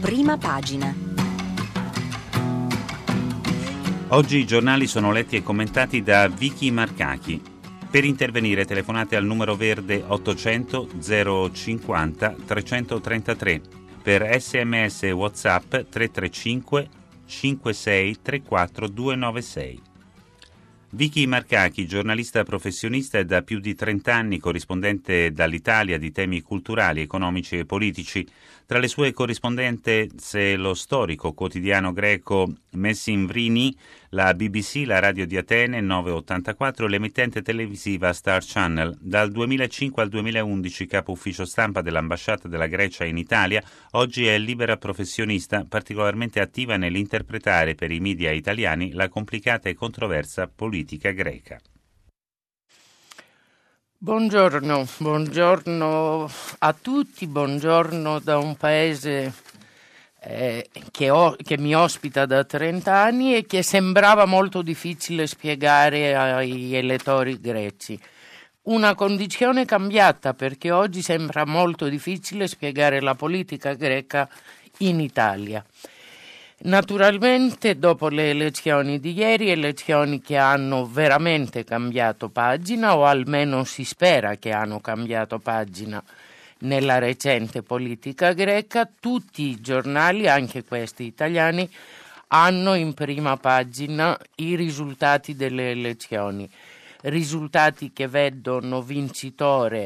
Prima pagina. Oggi i giornali sono letti e commentati da Vicky Marcachi. Per intervenire telefonate al numero verde 800 050 333. Per SMS e WhatsApp 335 56 34 296. Vicky Marcachi, giornalista professionista e da più di 30 anni corrispondente dall'Italia di temi culturali, economici e politici. Tra le sue corrispondenze lo storico quotidiano greco Messinvrini, la BBC, la radio di Atene 984 e l'emittente televisiva Star Channel. Dal 2005 al 2011 capo ufficio stampa dell'ambasciata della Grecia in Italia, oggi è libera professionista particolarmente attiva nell'interpretare per i media italiani la complicata e controversa politica greca. Buongiorno a tutti, buongiorno da un paese che mi ospita da 30 anni e che sembrava molto difficile spiegare agli elettori greci. Una condizione cambiata, perché oggi sembra molto difficile spiegare la politica greca in Italia. Naturalmente dopo le elezioni di ieri, elezioni che hanno veramente cambiato pagina, o almeno si spera che hanno cambiato pagina nella recente politica greca, tutti i giornali, anche questi italiani, hanno in prima pagina i risultati delle elezioni. Risultati che vedono vincitore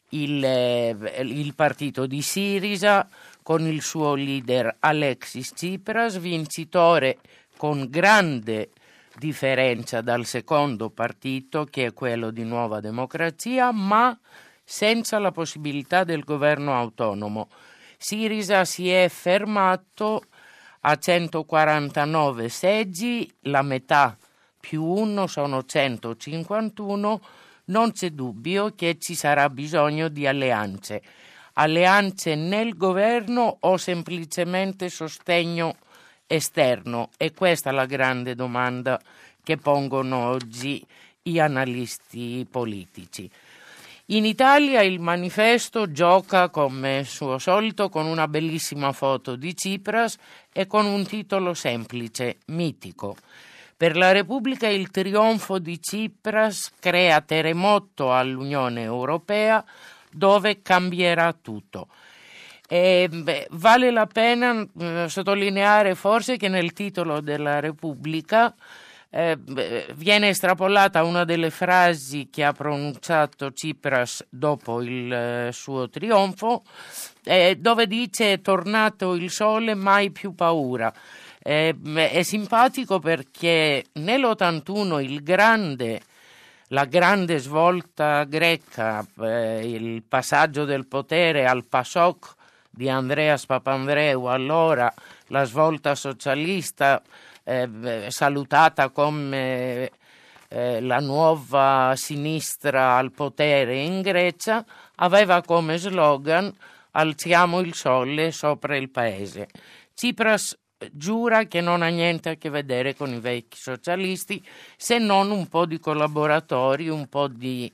il partito di Sirisa, con il suo leader Alexis Tsipras, vincitore con grande differenza dal secondo partito, che è quello di Nuova Democrazia, ma senza la possibilità del governo autonomo. Sirisa si è fermato a 149 seggi, la metà più uno sono 151, non c'è dubbio che ci sarà bisogno di alleanze nel governo o semplicemente sostegno esterno? E questa è la grande domanda che pongono oggi gli analisti politici. In Italia il Manifesto gioca, come suo solito, con una bellissima foto di Tsipras e con un titolo semplice, mitico. Per la Repubblica il trionfo di Tsipras crea terremoto all'Unione Europea, dove cambierà tutto. Vale la pena sottolineare forse che nel titolo della Repubblica viene estrapolata una delle frasi che ha pronunciato Tsipras dopo il suo trionfo, dove dice: "È tornato il sole, mai più paura". È simpatico perché nell'81 la grande svolta greca, il passaggio del potere al PASOK di Andreas Papandreou, allora la svolta socialista, salutata come la nuova sinistra al potere in Grecia, aveva come slogan "Alziamo il sole sopra il paese". Tsipras giura che non ha niente a che vedere con i vecchi socialisti, se non un po' di collaboratori, un po' di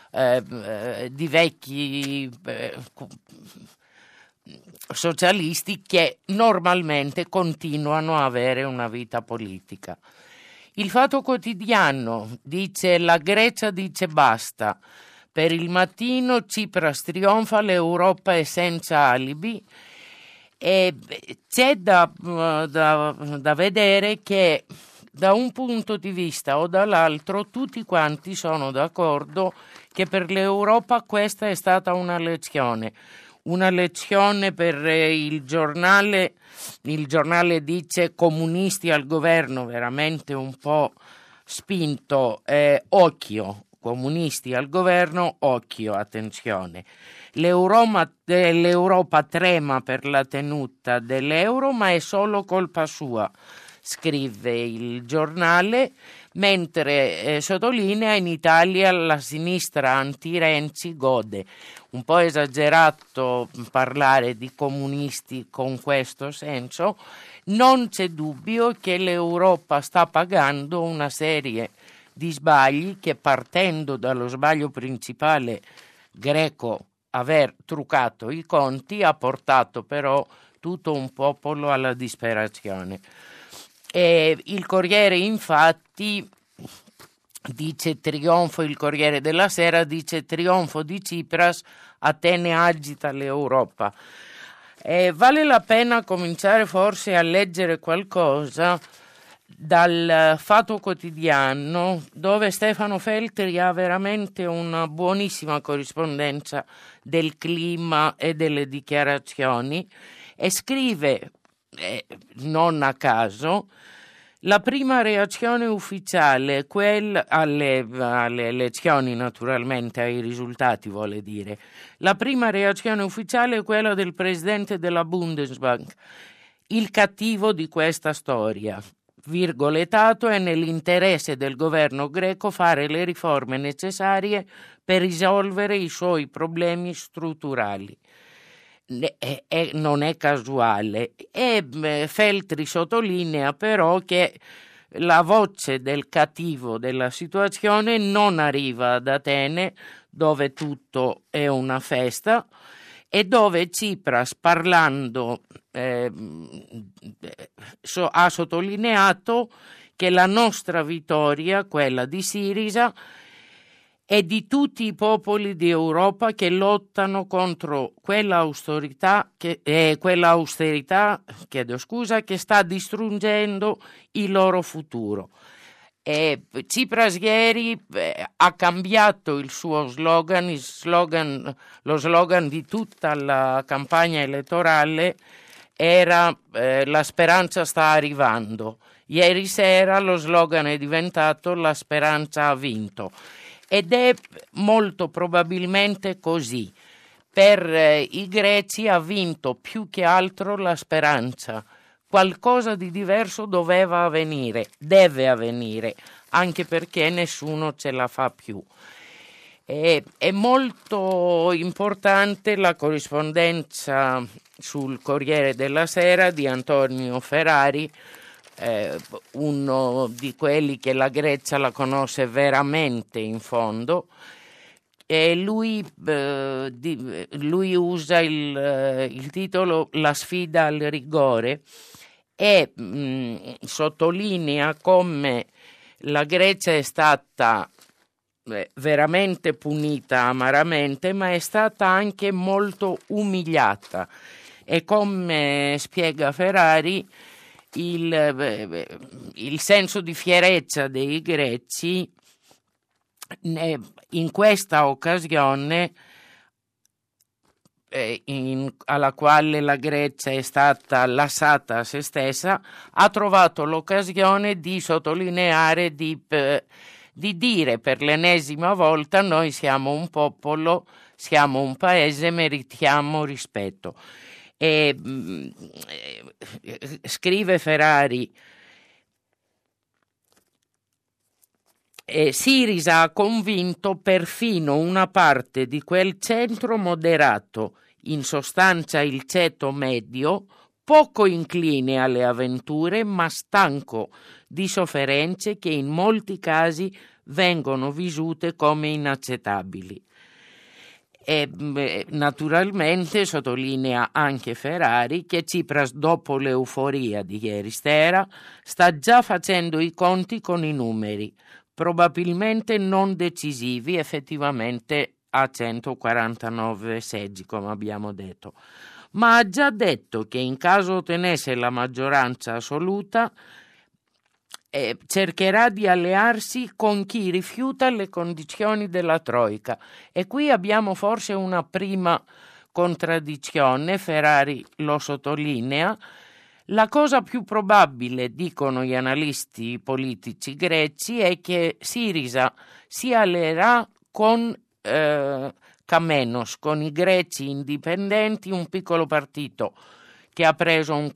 vecchi socialisti che normalmente continuano a avere una vita politica. Il Fatto Quotidiano dice: "La Grecia dice basta". Per Il Mattino Tsipras trionfa, l'Europa è senza alibi. E c'è da vedere che da un punto di vista o dall'altro tutti quanti sono d'accordo che per l'Europa questa è stata una lezione per il giornale. Il giornale dice "comunisti al governo", veramente un po' spinto, occhio, comunisti al governo, occhio, attenzione. L'Europa trema per la tenuta dell'euro, ma è solo colpa sua, scrive il giornale, mentre sottolinea: in Italia la sinistra anti-Renzi gode. Un po' esagerato parlare di comunisti con questo senso. Non c'è dubbio che l'Europa sta pagando una serie di sbagli che, partendo dallo sbaglio principale greco, aver truccato i conti, ha portato però tutto un popolo alla disperazione. E il Corriere infatti dice il Corriere della Sera dice trionfo di Tsipras, Atene agita l'Europa. Vale la pena cominciare forse a leggere qualcosa dal Fatto Quotidiano, dove Stefano Feltri ha veramente una buonissima corrispondenza del clima e delle dichiarazioni, e scrive, non a caso, la prima reazione ufficiale, alle elezioni naturalmente, ai risultati vuole dire, la prima reazione ufficiale è quella del presidente della Bundesbank, il cattivo di questa storia. Virgolettato, è nell'interesse del governo greco fare le riforme necessarie per risolvere i suoi problemi strutturali. Non è casuale. Feltri sottolinea però che la voce del cattivo della situazione non arriva ad Atene, dove tutto è una festa, e dove Tsipras, parlando, ha sottolineato che la nostra vittoria, quella di Sirisa, è di tutti i popoli di Europa che lottano contro quella austerità che sta distruggendo il loro futuro. Tsipras ieri ha cambiato il suo slogan, lo slogan di tutta la campagna elettorale era la speranza sta arrivando. Ieri sera lo slogan è diventato la speranza ha vinto, ed è molto probabilmente così. Per i greci ha vinto più che altro la speranza. Qualcosa di diverso deve avvenire, anche perché nessuno ce la fa più. È molto importante la corrispondenza sul Corriere della Sera di Antonio Ferrari, uno di quelli che la Grecia la conosce veramente in fondo, e lui usa il titolo La sfida al rigore, e sottolinea come la Grecia è stata veramente punita amaramente, ma è stata anche molto umiliata, e come spiega Ferrari il senso di fierezza dei greci in questa occasione alla quale la Grecia è stata lasciata a se stessa, ha trovato l'occasione di sottolineare, di dire per l'ennesima volta: noi siamo un popolo, siamo un paese, meritiamo rispetto. Scrive Ferrari: Sirisa ha convinto perfino una parte di quel centro moderato, in sostanza il ceto medio, poco incline alle avventure ma stanco di sofferenze che in molti vengono visute come inaccettabili. E naturalmente sottolinea anche Ferrari che Tsipras, dopo l'euforia di ieri sera, sta già facendo i conti con i numeri, probabilmente non decisivi, effettivamente a 149 seggi, come abbiamo detto, ma ha già detto che in caso ottenesse la maggioranza assoluta cercherà di allearsi con chi rifiuta le condizioni della Troica. E qui abbiamo forse una prima contraddizione, Ferrari lo sottolinea. La cosa più probabile, dicono gli analisti politici greci, è che Sirisa si alleerà con Kamenos, con i greci indipendenti, un piccolo partito che ha preso un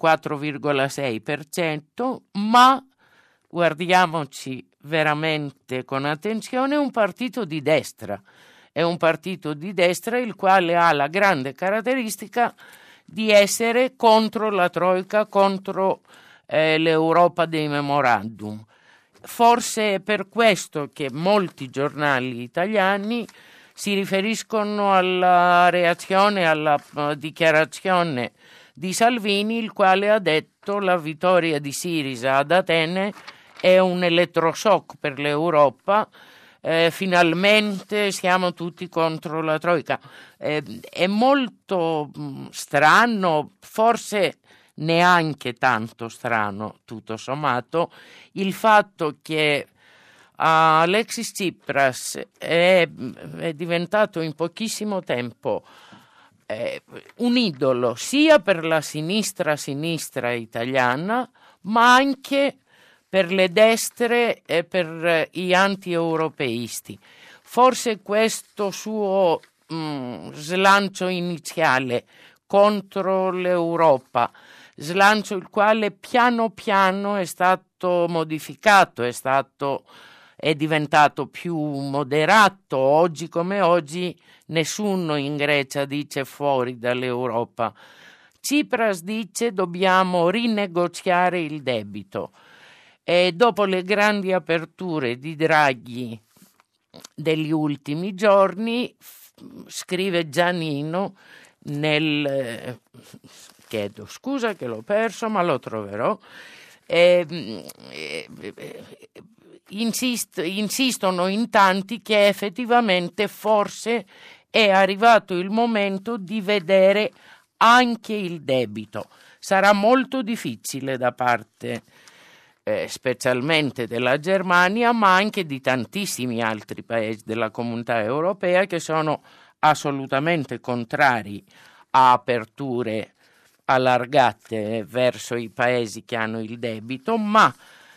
4,6%, ma guardiamoci veramente con attenzione, è un partito di destra. È un partito di destra il quale ha la grande caratteristica di essere contro la Troica, contro l'Europa dei memorandum. Forse è per questo che molti giornali italiani si riferiscono alla reazione, alla dichiarazione di Salvini, il quale ha detto la vittoria di Syriza ad Atene è un elettroshock per l'Europa, finalmente siamo tutti contro la Troica. È molto strano, forse neanche tanto strano tutto sommato, il fatto che Alexis Tsipras è diventato in pochissimo tempo un idolo sia per la sinistra italiana, ma anche per le destre e per gli anti-europeisti. Forse questo suo slancio iniziale contro l'Europa, slancio il quale piano piano è stato modificato, è diventato più moderato. Oggi come oggi nessuno in Grecia dice fuori dall'Europa. Tsipras dice dobbiamo rinegoziare il debito. E dopo le grandi aperture di Draghi degli ultimi giorni, scrive Giannino chiedo scusa che l'ho perso, ma lo troverò, insistono in tanti che effettivamente forse è arrivato il momento di vedere anche il debito. Sarà molto difficile da parte specialmente della Germania, ma anche di tantissimi altri paesi della comunità europea che sono assolutamente contrari a aperture allargate verso i paesi che hanno il debito, ma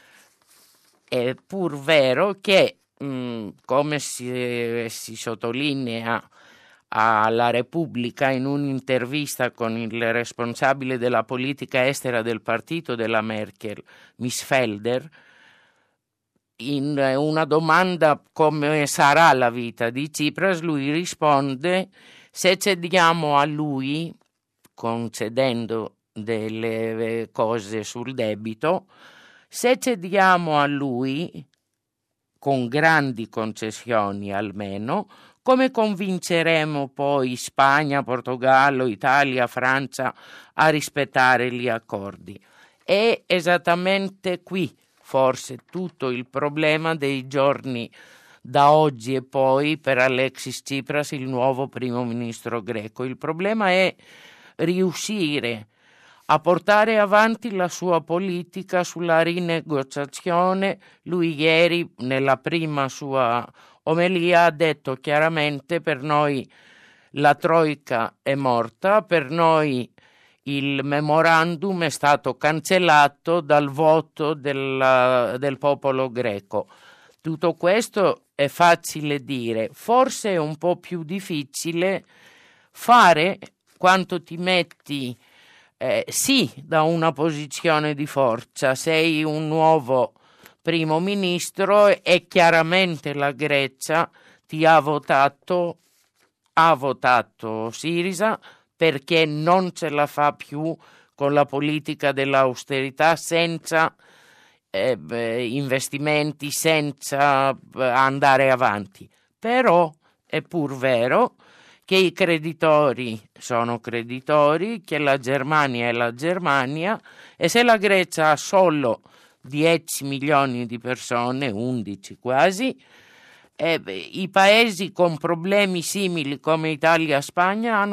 è pur vero che, come si sottolinea alla Repubblica in un'intervista con il responsabile della politica estera del partito della Merkel, Misfelder, in una domanda come sarà la vita di Tsipras, lui risponde: se cediamo a lui, concedendo delle cose sul debito, se cediamo a lui, con grandi concessioni almeno, come convinceremo poi Spagna, Portogallo, Italia, Francia a rispettare gli accordi? È esattamente qui forse tutto il problema dei giorni da oggi e poi per Alexis Tsipras, il nuovo primo ministro greco. Il problema è riuscire a portare avanti la sua politica sulla rinegoziazione. Lui ieri nella prima sua omelia ha detto chiaramente: per noi la Troica è morta, per noi il memorandum è stato cancellato dal voto del popolo greco. Tutto questo è facile dire, forse è un po' più difficile fare quando ti metti sì da una posizione di forza, sei un nuovo primo ministro e chiaramente la Grecia ti ha votato Syriza perché non ce la fa più con la politica dell'austerità, senza investimenti, senza andare avanti. Però è pur vero che i creditori sono creditori, che la Germania è la Germania, e se la Grecia ha solo 10 milioni di persone, 11 quasi, i paesi con problemi simili come Italia e Spagna hanno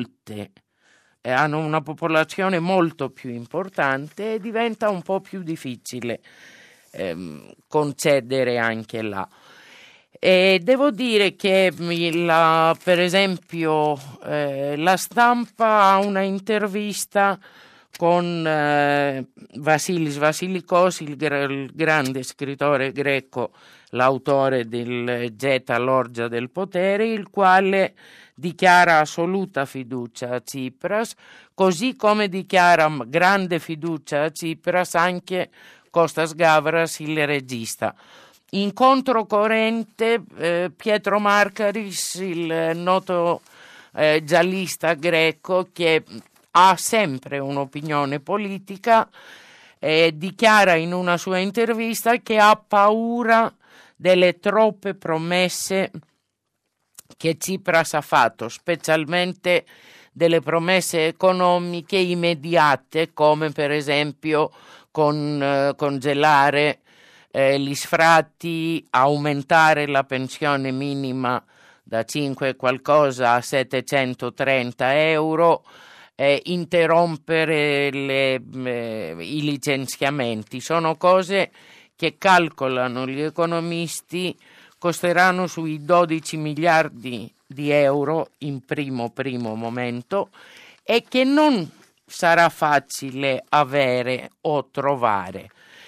una popolazione molto più importante e diventa un po' più difficile concedere anche là. E devo dire che per esempio la Stampa ha una intervista con Vasilis Vassilikos, il grande scrittore greco, l'autore del Geta, l'orgia del potere, il quale dichiara assoluta fiducia a Tsipras, così come dichiara grande fiducia a Tsipras anche Kostas Gavras, il regista. In controcorrente Pietro Markaris, il noto giallista greco che ha sempre un'opinione politica, dichiara in una sua intervista che ha paura delle troppe promesse che Tsipras ha fatto, specialmente delle promesse economiche immediate, come per esempio congelare gli sfratti, aumentare la pensione minima da 5 e qualcosa a 730 euro, interrompere i licenziamenti. Sono cose che calcolano gli economisti costeranno sui 12 miliardi di euro in primo momento e che non sarà facile avere o trovare.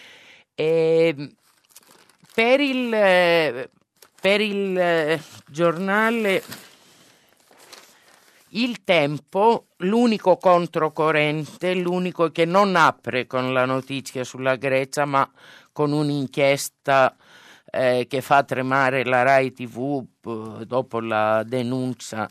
Per il giornale Il Tempo, l'unico controcorrente, l'unico che non apre con la notizia sulla Grecia ma con un'inchiesta che fa tremare la Rai TV dopo la denuncia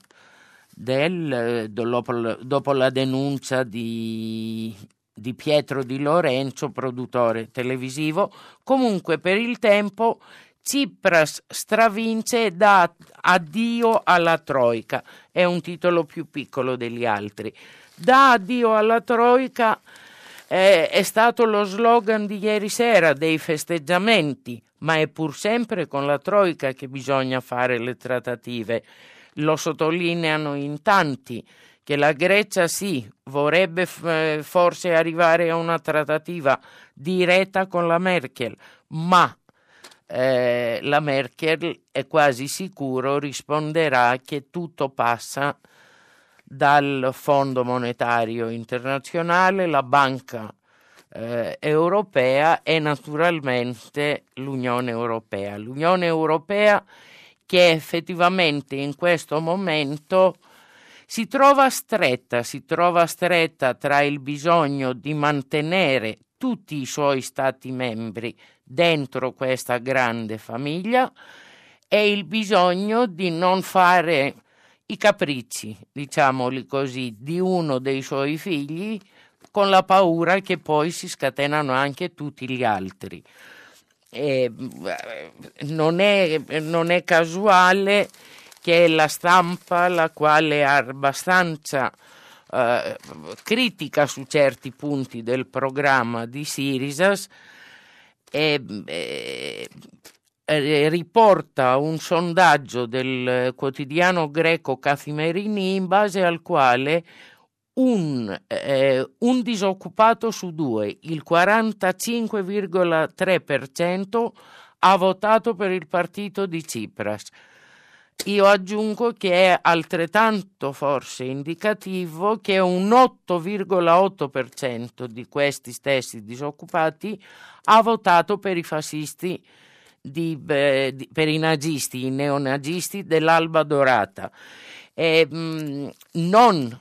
dopo la denuncia di Pietro Di Lorenzo, produttore televisivo. Comunque per Il Tempo Tsipras stravince e dà addio alla Troika. È un titolo più piccolo degli altri. Dà addio alla Troika è stato lo slogan di ieri sera dei festeggiamenti, ma è pur sempre con la Troika che bisogna fare le trattative. Lo sottolineano in tanti, che la Grecia sì, vorrebbe forse arrivare a una trattativa diretta con la Merkel, ma la Merkel è quasi sicuro risponderà che tutto passa dal Fondo Monetario Internazionale, la Banca Europea e naturalmente l'Unione Europea. L'Unione Europea che effettivamente in questo momento si trova stretta tra il bisogno di mantenere tutti i suoi Stati membri dentro questa grande famiglia e il bisogno di non fare i capricci, diciamoli così, di uno dei suoi figli, con la paura che poi si scatenano anche tutti gli altri. Non è casuale che la stampa, la quale è abbastanza critica su certi punti del programma di Syriza, riporta un sondaggio del quotidiano greco Kathimerini in base al quale un disoccupato su due, il 45,3%, ha votato per il partito di Tsipras. Io aggiungo che è altrettanto forse indicativo che un 8,8% di questi stessi disoccupati ha votato per i fascisti, per i nazisti, i neonazisti dell'Alba Dorata. Non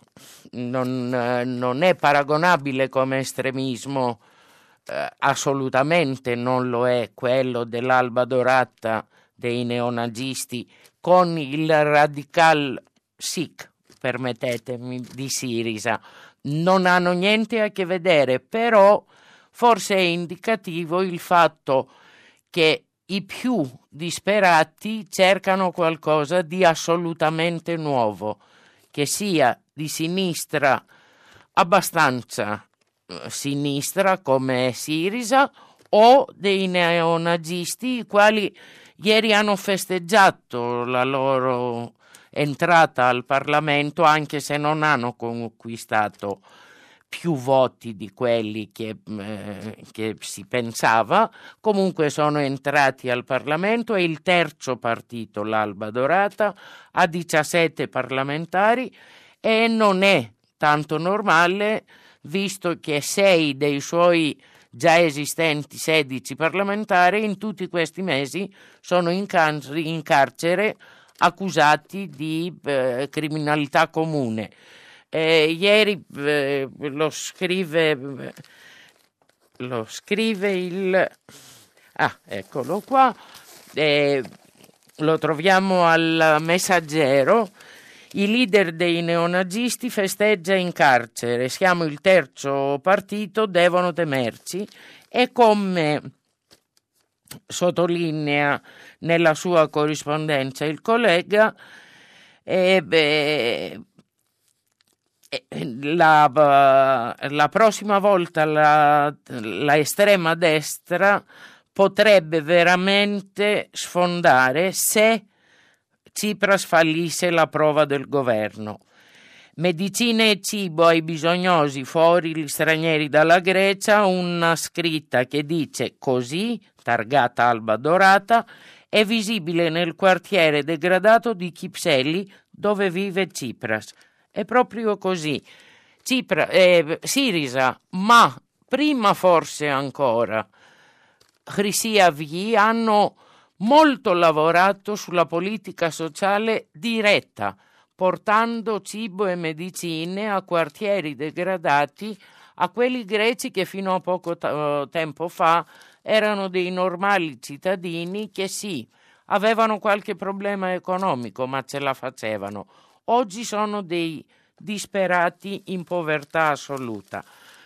è paragonabile come estremismo, assolutamente non lo è quello dell'Alba Dorata dei neonazisti con il radical Sikh, permettetemi, di Syriza. Non hanno niente a che vedere, però forse è indicativo il fatto che i più disperati cercano qualcosa di assolutamente nuovo, che sia di sinistra, abbastanza sinistra come Syriza, o dei neonazisti, i quali ieri hanno festeggiato la loro entrata al Parlamento, anche se non hanno conquistato più voti di quelli che si pensava. Comunque sono entrati al Parlamento, è il terzo partito, l'Alba Dorata, ha 17 parlamentari e non è tanto normale, visto che 6 dei suoi già esistenti 16 parlamentari in tutti questi mesi sono in carcere accusati di criminalità comune. Ieri lo scrive il eccolo qua, lo troviamo al Messaggero. I leader dei neonazisti festeggia in carcere, siamo il terzo partito, devono temerci, e come sottolinea nella sua corrispondenza il collega, la prossima volta la estrema destra potrebbe veramente sfondare se Tsipras fallisse la prova del governo. Medicine e cibo ai bisognosi, fuori gli stranieri dalla Grecia, una scritta che dice così, targata Alba Dorata, è visibile nel quartiere degradato di Kypseli dove vive Tsipras. È proprio così. Sirisa, ma prima forse ancora Chrysi-Avgi hanno molto lavorato sulla politica sociale diretta, portando cibo e medicine a quartieri degradati, a quelli greci che fino a poco tempo fa erano dei normali cittadini che sì, avevano qualche problema economico, ma ce la facevano. Oggi sono dei disperati in povertà assoluta.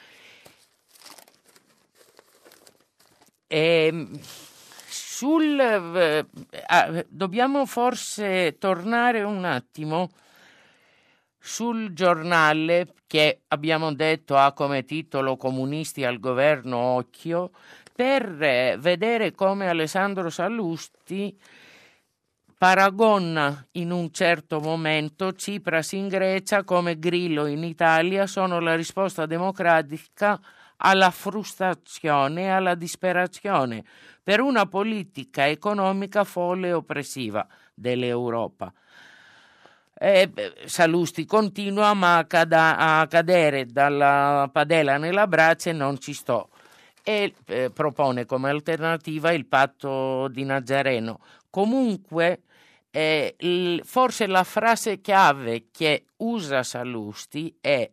Dobbiamo forse tornare un attimo sul giornale che abbiamo detto ha come titolo Comunisti al governo, occhio, per vedere come Alessandro Sallusti paragona in un certo momento Tsipras in Grecia come Grillo in Italia sono la risposta democratica alla frustrazione e alla disperazione per una politica economica folle e oppressiva dell'Europa. Sallusti continua, ma a cadere dalla padella nella brace non ci sto, e propone come alternativa il patto di Nazareno. Comunque forse la frase chiave che usa Sallusti è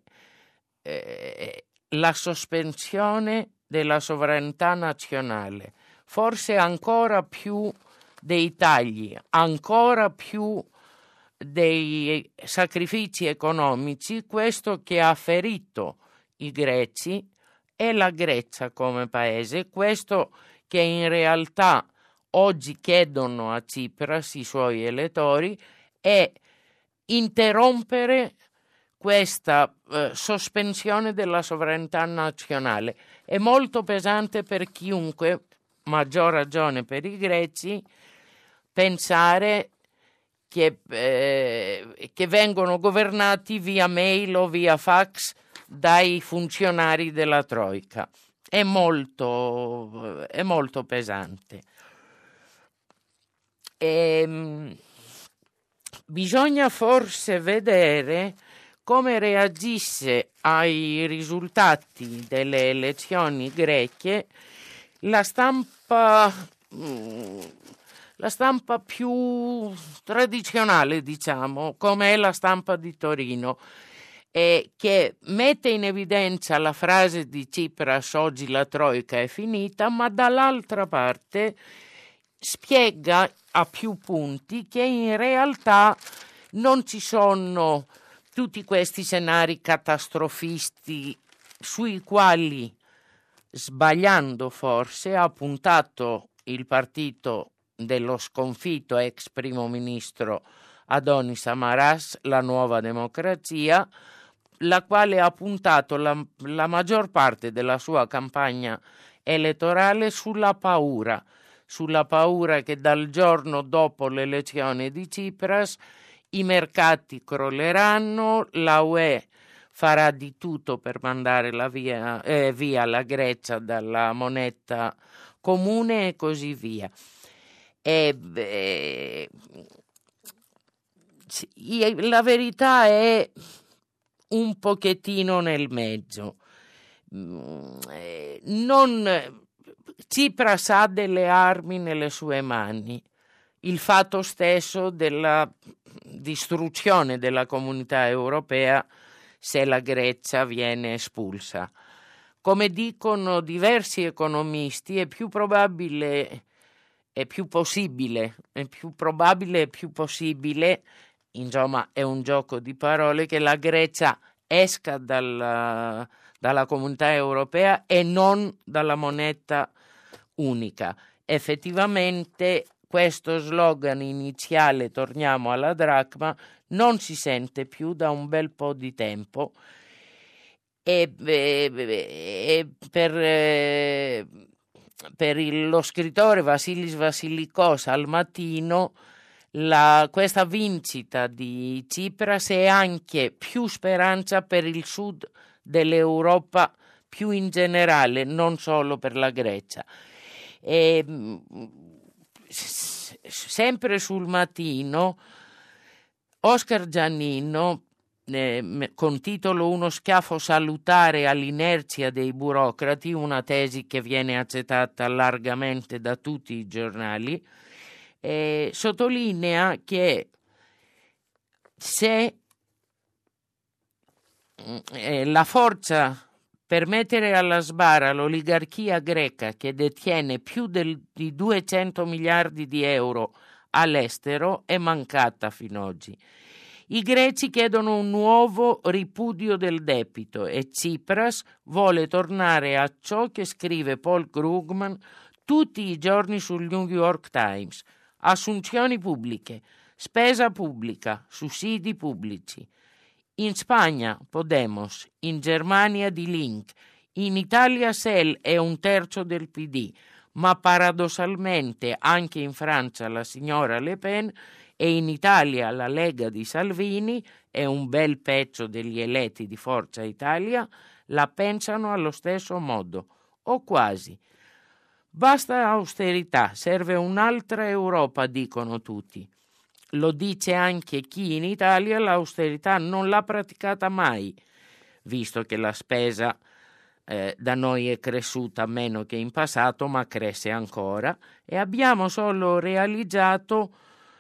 la sospensione della sovranità nazionale, forse ancora più dei tagli, ancora più dei sacrifici economici, questo che ha ferito i greci e la Grecia come paese, questo che in realtà oggi chiedono a Tsipras i suoi elettori è interrompere questa sospensione della sovranità nazionale. È molto pesante per chiunque, maggior ragione per i greci, pensare che vengono governati via mail o via fax dai funzionari della Troika. È molto pesante. Bisogna forse vedere come reagisse ai risultati delle elezioni greche la stampa più tradizionale, diciamo, come è la stampa di Torino, che mette in evidenza la frase di Tsipras oggi la Troika è finita, ma dall'altra parte spiega a più punti che in realtà non ci sono tutti questi scenari catastrofisti sui quali, sbagliando forse, ha puntato il partito dello sconfitto ex primo ministro Adonis Samaras, la Nuova Democrazia, la quale ha puntato la maggior parte della sua campagna elettorale sulla paura che dal giorno dopo l'elezione di Tsipras i mercati crolleranno, la UE farà di tutto per mandare via la Grecia dalla moneta comune e così via. La verità è un pochettino nel mezzo. Tsipras ha delle armi nelle sue mani. Il fatto stesso della distruzione della comunità europea se la Grecia viene espulsa. Come dicono diversi economisti, è più probabile e più possibile, insomma è un gioco di parole, che la Grecia esca dalla comunità europea e non dalla moneta unica. Effettivamente questo slogan iniziale, torniamo alla dracma, non si sente più da un bel po' di tempo e per lo scrittore Vassilis Vassilikos al Mattino questa vincita di Tsipras è anche più speranza per il sud dell'Europa più in generale, non solo per la Grecia. Sempre sul Mattino Oscar Giannino, con titolo Uno schiaffo salutare all'inerzia dei burocrati, una tesi che viene accettata largamente da tutti i giornali, sottolinea che se la forza per mettere alla sbarra l'oligarchia greca, che detiene più di 200 miliardi di euro all'estero, è mancata fino ad oggi. I greci chiedono un nuovo ripudio del debito e Tsipras vuole tornare a ciò che scrive Paul Krugman tutti i giorni sul New York Times: assunzioni pubbliche, spesa pubblica, sussidi pubblici. In Spagna Podemos, in Germania Die Linke, in Italia SEL è un terzo del PD, ma paradossalmente anche in Francia la signora Le Pen e in Italia la Lega di Salvini e un bel pezzo degli eletti di Forza Italia la pensano allo stesso modo, o quasi. Basta austerità, serve un'altra Europa, dicono tutti. Lo dice anche chi in Italia l'austerità non l'ha praticata mai, visto che la spesa da noi è cresciuta meno che in passato, ma cresce ancora, e abbiamo solo realizzato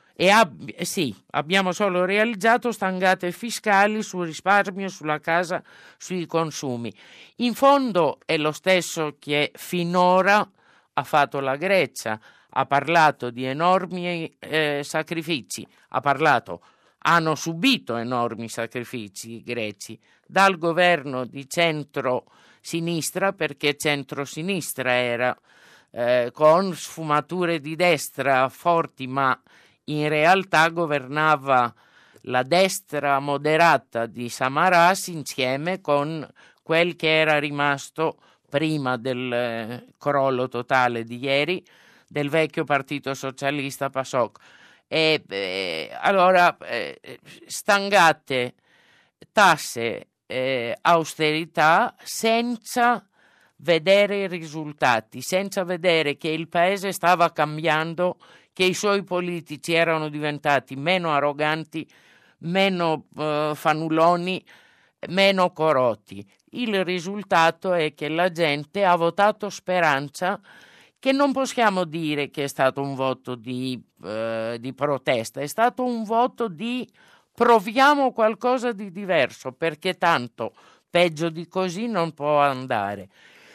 stangate fiscali sul risparmio, sulla casa, sui consumi. In fondo è lo stesso che finora ha fatto la Grecia. Ha parlato di enormi sacrifici, hanno subito enormi sacrifici i greci dal governo di centro-sinistra, perché centro-sinistra era con sfumature di destra forti, ma in realtà governava la destra moderata di Samaras insieme con quel che era rimasto prima del crollo totale di ieri del vecchio partito socialista PASOK. Allora stangate, tasse, austerità senza vedere i risultati, senza vedere che il paese stava cambiando, che i suoi politici erano diventati meno arroganti, meno fanuloni, meno corrotti. Il risultato è che la gente ha votato speranza, che non possiamo dire che è stato un voto di protesta, è stato un voto di proviamo qualcosa di diverso, perché tanto peggio di così non può andare.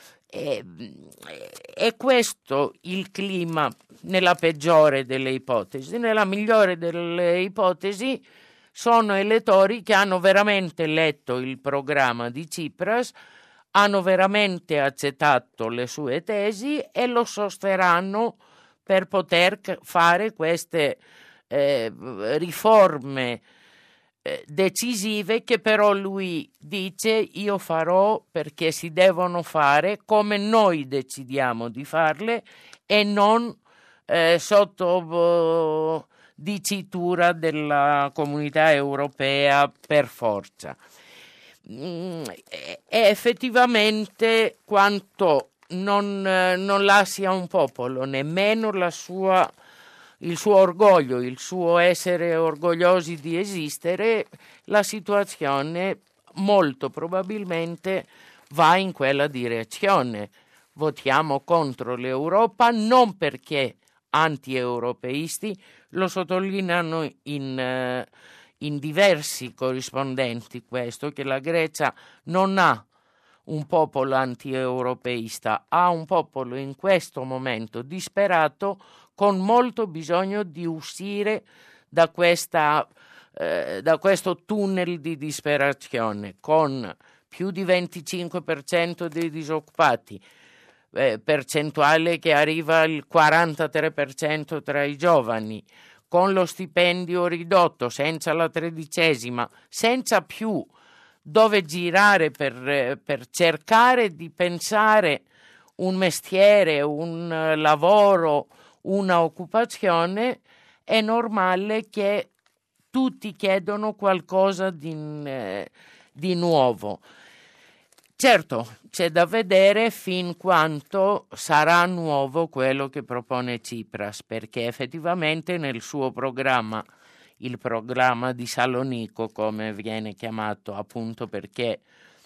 E questo il clima nella peggiore delle ipotesi. Nella migliore delle ipotesi sono elettori che hanno veramente letto il programma di Tsipras, hanno veramente accettato le sue tesi e lo sosterranno per poter fare queste riforme decisive che però lui dice io farò perché si devono fare come noi decidiamo di farle e non sotto dicitura della Comunità Europea per forza. E effettivamente quanto non lascia un popolo, nemmeno il suo orgoglio, il suo essere orgogliosi di esistere, la situazione molto probabilmente va in quella direzione. Votiamo contro l'Europa non perché anti-europeisti, lo sottolineano in diversi corrispondenti questo, che la Grecia non ha un popolo anti-europeista, ha un popolo in questo momento disperato con molto bisogno di uscire da questo tunnel di disperazione, con più di 25% dei disoccupati, percentuale che arriva al 43% tra i giovani, con lo stipendio ridotto, senza la 13ª, senza più dove girare per cercare di pensare un mestiere, un lavoro, una occupazione, è normale che tutti chiedono qualcosa di nuovo. Certo, c'è da vedere fin quanto sarà nuovo quello che propone Tsipras, perché effettivamente nel suo programma, il programma di Salonicco, come viene chiamato, appunto perché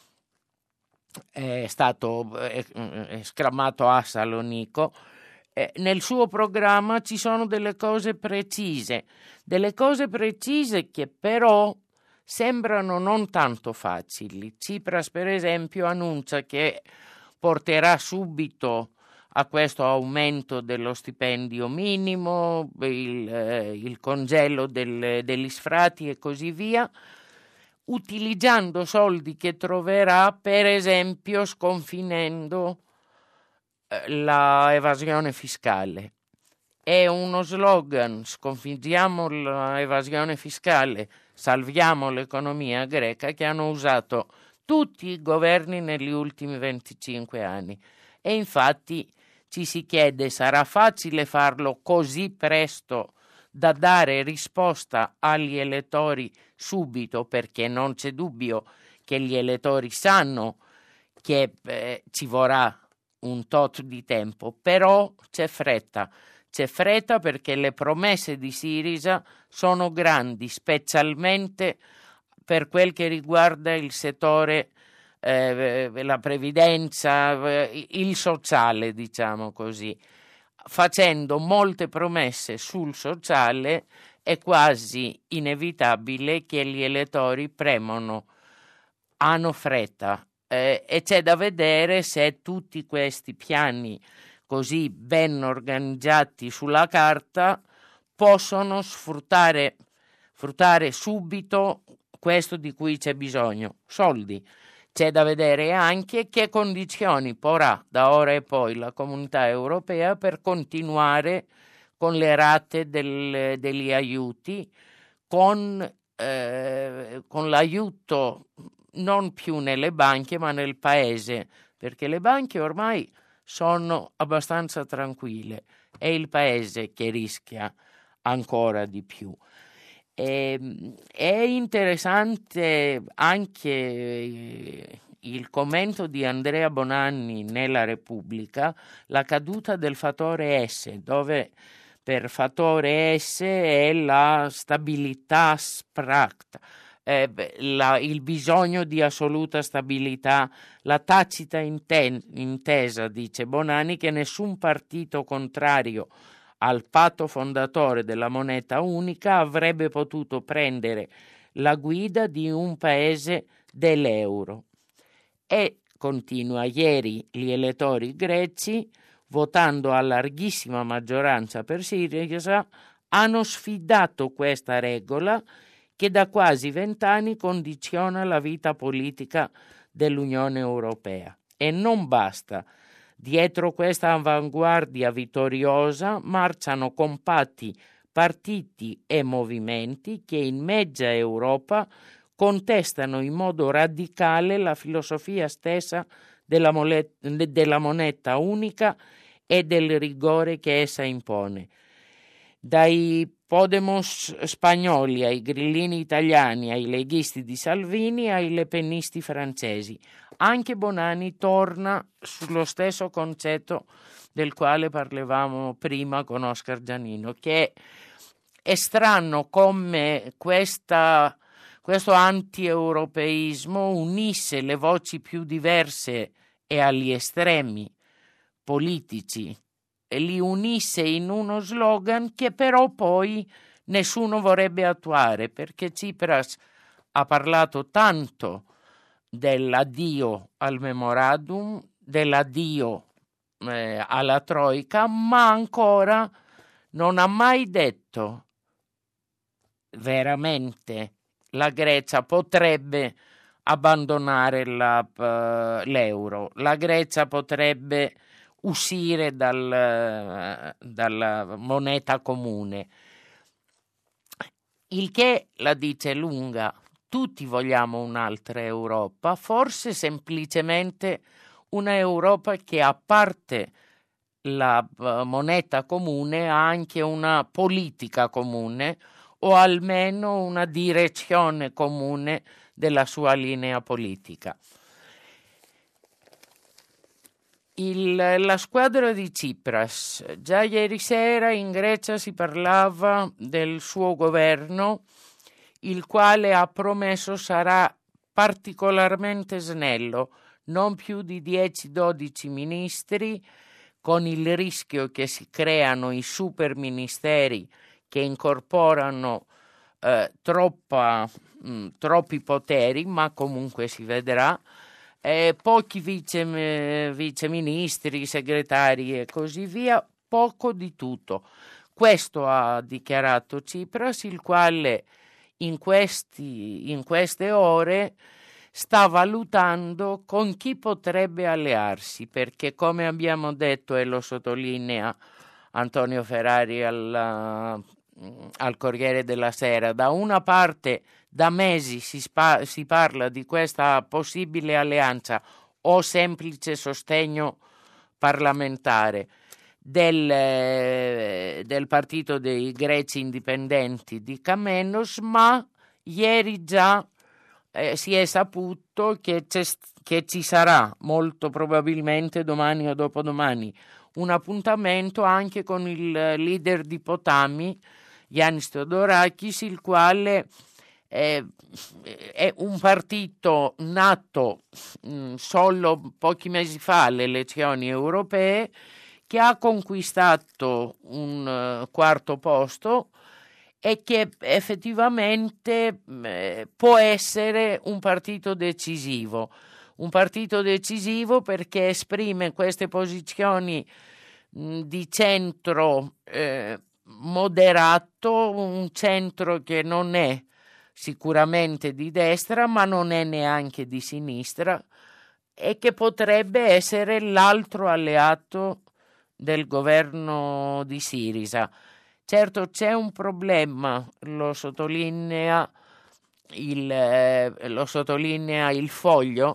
è stato esclamato a Salonicco, nel suo programma ci sono delle cose precise che però sembrano non tanto facili. Tsipras, per esempio, annuncia che porterà subito a questo aumento dello stipendio minimo, il congelo degli sfratti e così via, utilizzando soldi che troverà, per esempio, sconfinendo la evasione fiscale. È uno slogan: sconfiggiamo l'evasione fiscale, salviamo l'economia greca, che hanno usato tutti i governi negli ultimi 25 anni. E infatti ci si chiede: sarà facile farlo così presto da dare risposta agli elettori subito? Perché non c'è dubbio che gli elettori sanno che ci vorrà un tot di tempo, però c'è fretta perché le promesse di Syriza sono grandi, specialmente per quel che riguarda il settore, la previdenza, il sociale, diciamo così. Facendo molte promesse sul sociale è quasi inevitabile che gli elettori premono, hanno fretta, e c'è da vedere se tutti questi piani così ben organizzati sulla carta possono sfruttare subito questo di cui c'è bisogno: soldi. C'è da vedere anche che condizioni porrà da ora e poi la Comunità Europea per continuare con le rate degli aiuti, con l'aiuto non più nelle banche ma nel paese, perché le banche ormai sono abbastanza tranquille, è il paese che rischia ancora di più. È interessante anche il commento di Andrea Bonanni nella Repubblica, la caduta del fattore S, dove per fattore S è la stabilità spracta, il bisogno di assoluta stabilità, la tacita intesa, dice Bonanni, che nessun partito contrario al patto fondatore della moneta unica avrebbe potuto prendere la guida di un paese dell'euro. E continua: ieri gli elettori greci, votando a larghissima maggioranza per Syriza, hanno sfidato questa regola che da quasi 20 anni condiziona la vita politica dell'Unione Europea. E non basta. Dietro questa avanguardia vittoriosa marciano compatti partiti e movimenti che in mezza Europa contestano in modo radicale la filosofia stessa della moneta unica e del rigore che essa impone. Dai Podemos spagnoli ai grillini italiani, ai leghisti di Salvini, ai lepennisti francesi. Anche Bonanni torna sullo stesso concetto del quale parlavamo prima con Oscar Giannino, che è strano come questo anti-europeismo unisse le voci più diverse e agli estremi politici, e li unisse in uno slogan che però poi nessuno vorrebbe attuare, perché Tsipras ha parlato tanto dell'addio al memorandum, dell'addio alla Troika, ma ancora non ha mai detto veramente la Grecia potrebbe abbandonare l'euro, la Grecia potrebbe uscire dalla moneta comune. Il che la dice lunga. Tutti vogliamo un'altra Europa, forse semplicemente una Europa che, a parte la moneta comune, ha anche una politica comune o almeno una direzione comune della sua linea politica. La squadra di Tsipras. Già ieri sera in Grecia si parlava del suo governo, il quale ha promesso sarà particolarmente snello, non più di 10-12 ministri, con il rischio che si creano i super ministeri che incorporano troppi poteri, ma comunque si vedrà. Pochi viceministri, segretari e così via, poco di tutto. Questo ha dichiarato Tsipras, il quale in queste ore sta valutando con chi potrebbe allearsi, perché, come abbiamo detto e lo sottolinea Antonio Ferrari al Corriere della Sera, da una parte da mesi si parla di questa possibile alleanza o semplice sostegno parlamentare del partito dei greci indipendenti di Kamenos, ma ieri già si è saputo che ci sarà molto probabilmente domani o dopodomani un appuntamento anche con il leader di Potami, Yannis Theodorakis, il quale è un partito nato solo pochi mesi fa alle elezioni europee, che ha conquistato un quarto posto e che effettivamente può essere un partito decisivo perché esprime queste posizioni di centro moderato, un centro che non è sicuramente di destra ma non è neanche di sinistra e che potrebbe essere l'altro alleato del governo di Sirisa. Certo, c'è un problema, lo sottolinea il Foglio,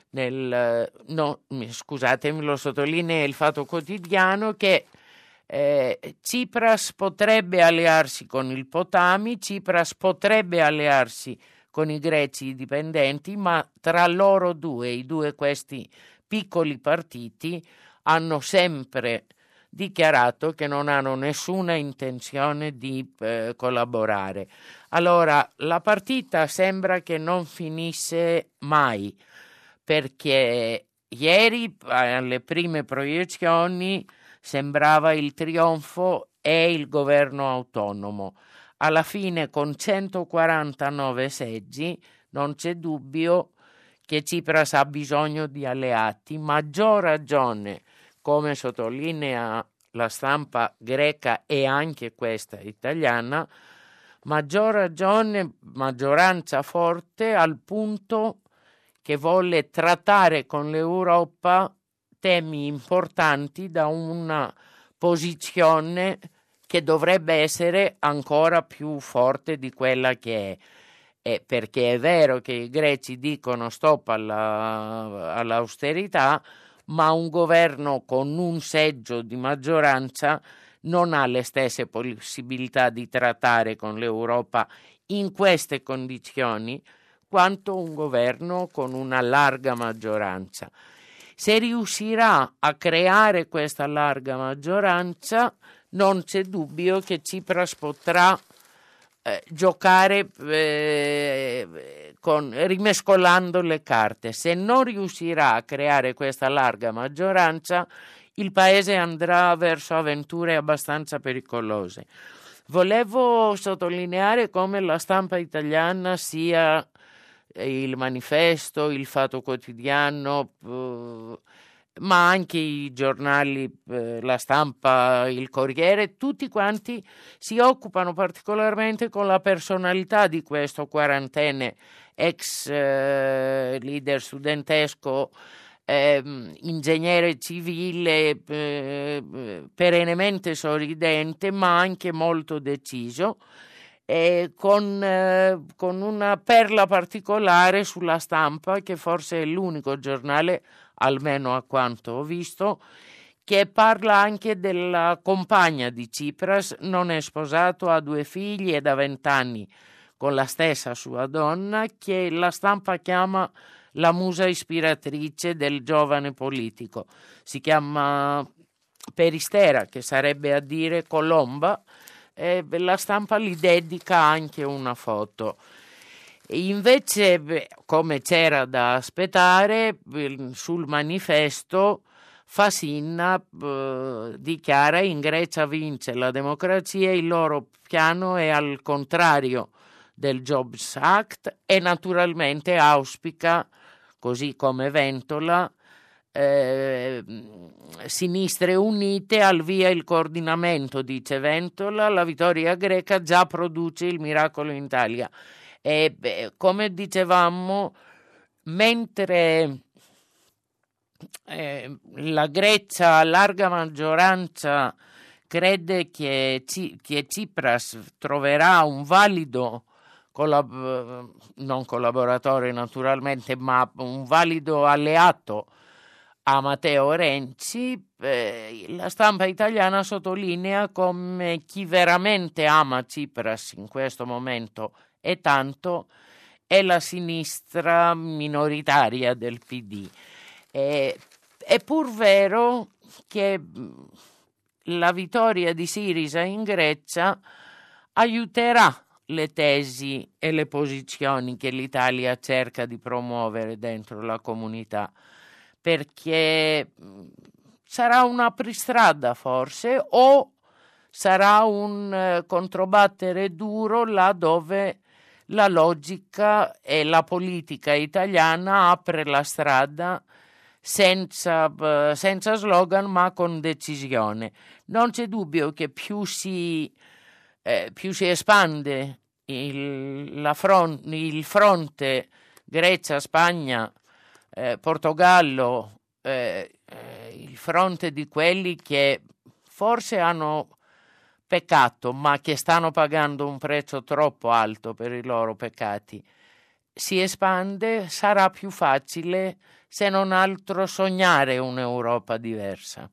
lo sottolinea il Fatto Quotidiano, che Tsipras potrebbe allearsi con il Potami, Tsipras potrebbe allearsi con i greci indipendenti, ma tra loro questi piccoli partiti hanno sempre dichiarato che non hanno nessuna intenzione di collaborare. Allora, la partita sembra che non finisse mai, perché ieri alle prime proiezioni sembrava il trionfo e il governo autonomo. Alla fine, con 149 seggi, non c'è dubbio che Tsipras ha bisogno di alleati, maggior ragione, come sottolinea la stampa greca e anche questa italiana, maggior ragione, maggioranza forte, al punto che volle trattare con l'Europa temi importanti da una posizione che dovrebbe essere ancora più forte di quella che è, perché è vero che i greci dicono stop all'austerità, ma un governo con un seggio di maggioranza non ha le stesse possibilità di trattare con l'Europa in queste condizioni quanto un governo con una larga maggioranza. Se riuscirà a creare questa larga maggioranza, non c'è dubbio che Tsipras potrà giocare rimescolando le carte. Se non riuscirà a creare questa larga maggioranza, il paese andrà verso avventure abbastanza pericolose. Volevo sottolineare come la stampa italiana, sia il Manifesto, il Fatto Quotidiano, ma anche i giornali, la stampa, il Corriere, tutti quanti si occupano particolarmente con la personalità di questo quarantenne, ex leader studentesco, ingegnere civile, perennemente sorridente ma anche molto deciso, con una perla particolare sulla Stampa, che forse è l'unico giornale, almeno a quanto ho visto, che parla anche della compagna di Tsipras. Non è sposato, ha 2 figli, è da 20 anni con la stessa sua donna, che la Stampa chiama la musa ispiratrice del giovane politico. Si chiama Peristera, che sarebbe a dire Colomba. La Stampa gli dedica anche una foto. Invece, come c'era da aspettare, sul manifesto Fasinna dichiara: in Grecia vince la democrazia, il loro piano è al contrario del Jobs Act, e naturalmente auspica, così come Ventola, sinistre unite, al via il coordinamento, dice Ventola, la vittoria greca già produce il miracolo in Italia. E come dicevamo, mentre la Grecia a larga maggioranza crede che Tsipras troverà un valido non collaboratore naturalmente, ma un valido alleato a Matteo Renzi, la Stampa italiana sottolinea come chi veramente ama Tsipras in questo momento e tanto è la sinistra minoritaria del PD. È pur vero che la vittoria di Syriza in Grecia aiuterà le tesi e le posizioni che l'Italia cerca di promuovere dentro la comunità, perché sarà un apristrada forse, o sarà un controbattere duro là dove la logica e la politica italiana apre la strada senza slogan, ma con decisione. Non c'è dubbio che più si espande il fronte Grecia-Spagna, Portogallo, il fronte di quelli che forse hanno peccato, ma che stanno pagando un prezzo troppo alto per i loro peccati, si espande, sarà più facile, se non altro, sognare un'Europa diversa.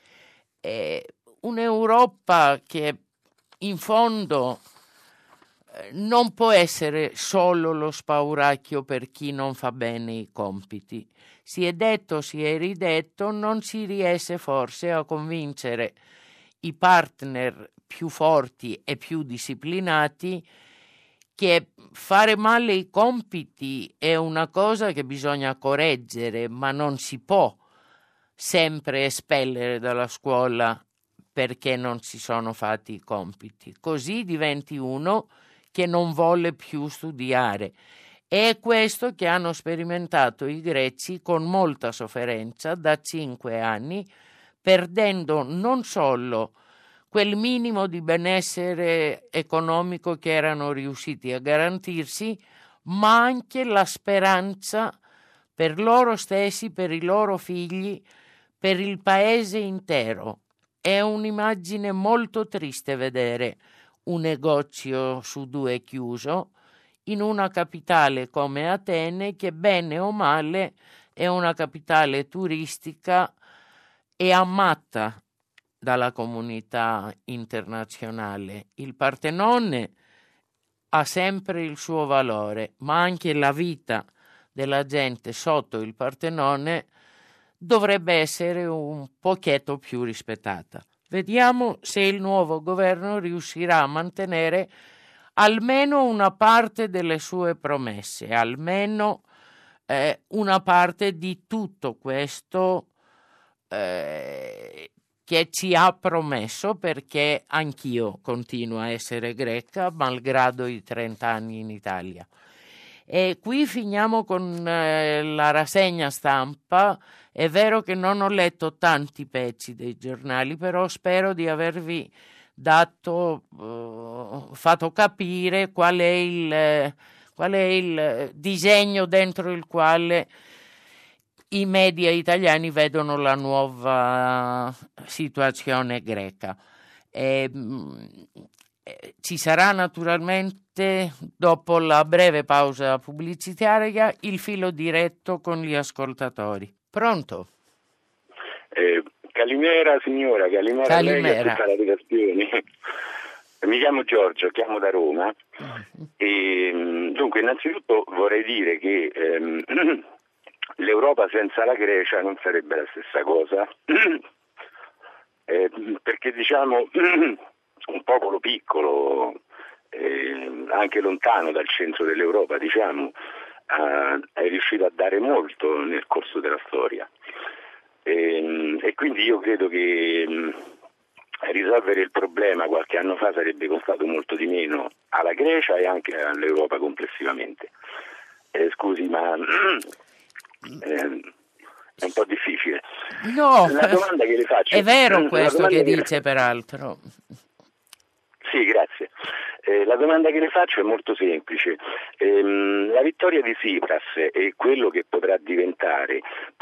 Un'Europa che in fondo non può essere solo lo spauracchio per chi non fa bene i compiti. Si è detto, si è ridetto, non si riesce forse a convincere i partner più forti e più disciplinati che fare male i compiti è una cosa che bisogna correggere, ma non si può sempre espellere dalla scuola perché non si sono fatti i compiti. Così diventi uno che non vuole più studiare. È questo che hanno sperimentato i greci con molta sofferenza da 5 anni, perdendo non solo quel minimo di benessere economico che erano riusciti a garantirsi, ma anche la speranza per loro stessi, per i loro figli, per il paese intero. È un'immagine molto triste vedere un negozio su 2 chiuso in una capitale come Atene, che bene o male è una capitale turistica e amata dalla comunità internazionale. Il Partenone ha sempre il suo valore, ma anche la vita della gente sotto il Partenone dovrebbe essere un pochetto più rispettata. Vediamo se il nuovo governo riuscirà a mantenere almeno una parte delle sue promesse, almeno una parte di tutto questo che ci ha promesso, perché anch'io continuo a essere greca malgrado i 30 anni in Italia. E qui finiamo con la rassegna stampa. È vero che non ho letto tanti pezzi dei giornali, però spero di avervi fatto capire qual è il disegno dentro il quale i media italiani vedono la nuova situazione greca. Ci sarà naturalmente, dopo la breve pausa pubblicitaria, il filo diretto con gli ascoltatori. Pronto? Calimera signora, calimera a lei e a tutta la redazione. Mi chiamo Giorgio, chiamo da Roma. E, dunque, innanzitutto vorrei dire che l'Europa senza la Grecia non sarebbe la stessa cosa, perché diciamo un popolo piccolo, anche lontano dal centro dell'Europa, diciamo, è riuscito a dare molto nel corso della storia. E quindi io credo che risolvere il problema qualche anno fa sarebbe costato molto di meno alla Grecia e anche all'Europa complessivamente. Scusi, ma è un po' difficile. No, la domanda che le faccio, è vero questo che dice, peraltro. Sì, grazie. La domanda che le faccio è molto semplice. La vittoria di Tsipras e quello che potrà diventare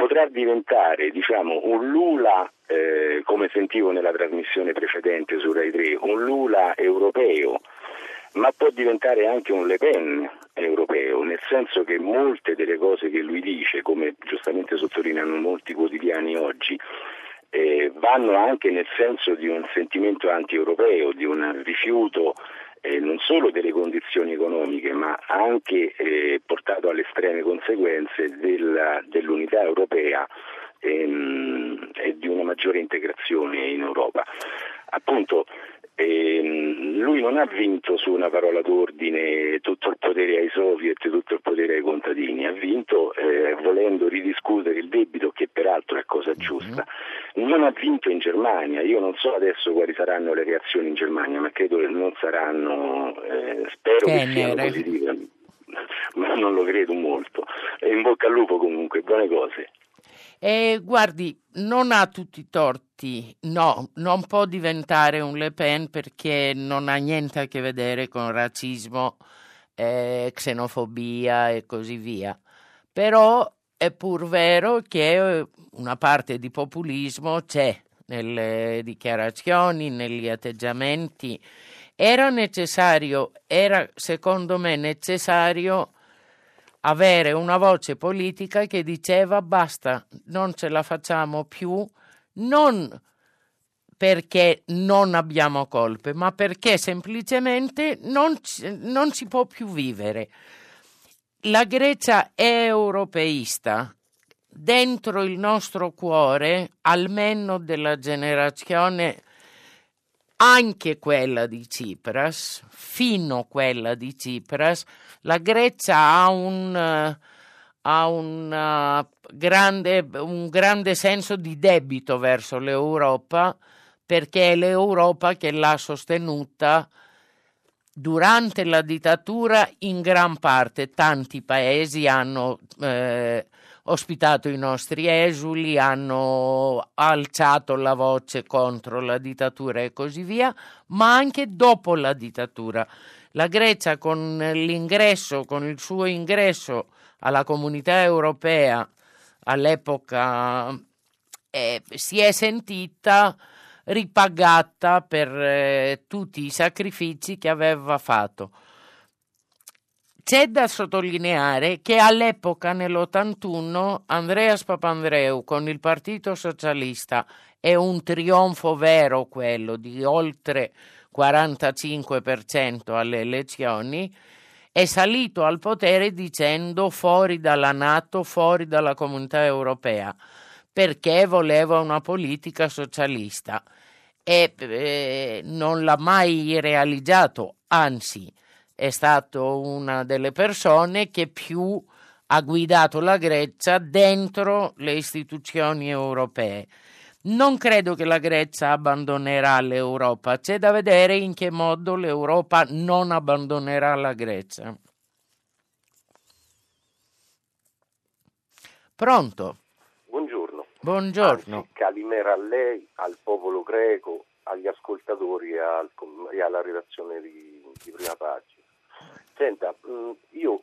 diciamo un Lula, come sentivo nella trasmissione precedente su Rai 3, un Lula europeo, ma può diventare anche un Le Pen europeo, nel senso che molte delle cose che lui dice, come giustamente sottolineano molti quotidiani oggi, vanno anche nel senso di un sentimento anti-europeo, di un rifiuto non solo delle condizioni economiche, ma anche portato alle estreme conseguenze dell'unità europea e di una maggiore integrazione in Europa. Appunto, lui non ha vinto su una parola d'ordine tutto il potere ai soviet, tutto il potere ai contadini, ha vinto volendo ridiscutere il debito, che peraltro è cosa giusta. Non ha vinto in Germania, io non so adesso quali saranno le reazioni in Germania, ma credo che non saranno, spero che siano positive, ma non lo credo molto. In bocca al lupo comunque, buone cose. Guardi, non ha tutti i torti, no, non può diventare un Le Pen perché non ha niente a che vedere con razzismo, xenofobia e così via. Però è pur vero che una parte di populismo c'è nelle dichiarazioni, negli atteggiamenti. Era secondo me necessario avere una voce politica che diceva basta, non ce la facciamo più, non perché non abbiamo colpe, ma perché semplicemente non si può più vivere. La Grecia è europeista, dentro il nostro cuore, almeno della generazione, anche quella di Tsipras, fino a quella di Tsipras, la Grecia ha un grande senso di debito verso l'Europa, perché è l'Europa che l'ha sostenuta durante la dittatura in gran parte. Tanti paesi hanno ospitato i nostri esuli, hanno alzato la voce contro la dittatura e così via, ma anche dopo la dittatura. La Grecia con il suo ingresso alla Comunità Europea all'epoca si è sentita ripagata per tutti i sacrifici che aveva fatto. C'è da sottolineare che all'epoca, nell'81, Andreas Papandreou con il Partito Socialista, è un trionfo vero quello di oltre 45% alle elezioni, è salito al potere dicendo fuori dalla NATO, fuori dalla Comunità Europea, perché voleva una politica socialista e non l'ha mai realizzato, anzi è stato una delle persone che più ha guidato la Grecia dentro le istituzioni europee. Non credo che la Grecia abbandonerà l'Europa, c'è da vedere in che modo l'Europa non abbandonerà la Grecia. Pronto? Buongiorno. Buongiorno. Anzi, calimera a lei, al popolo greco, agli ascoltatori e alla redazione di Prima Pagina. Senta, io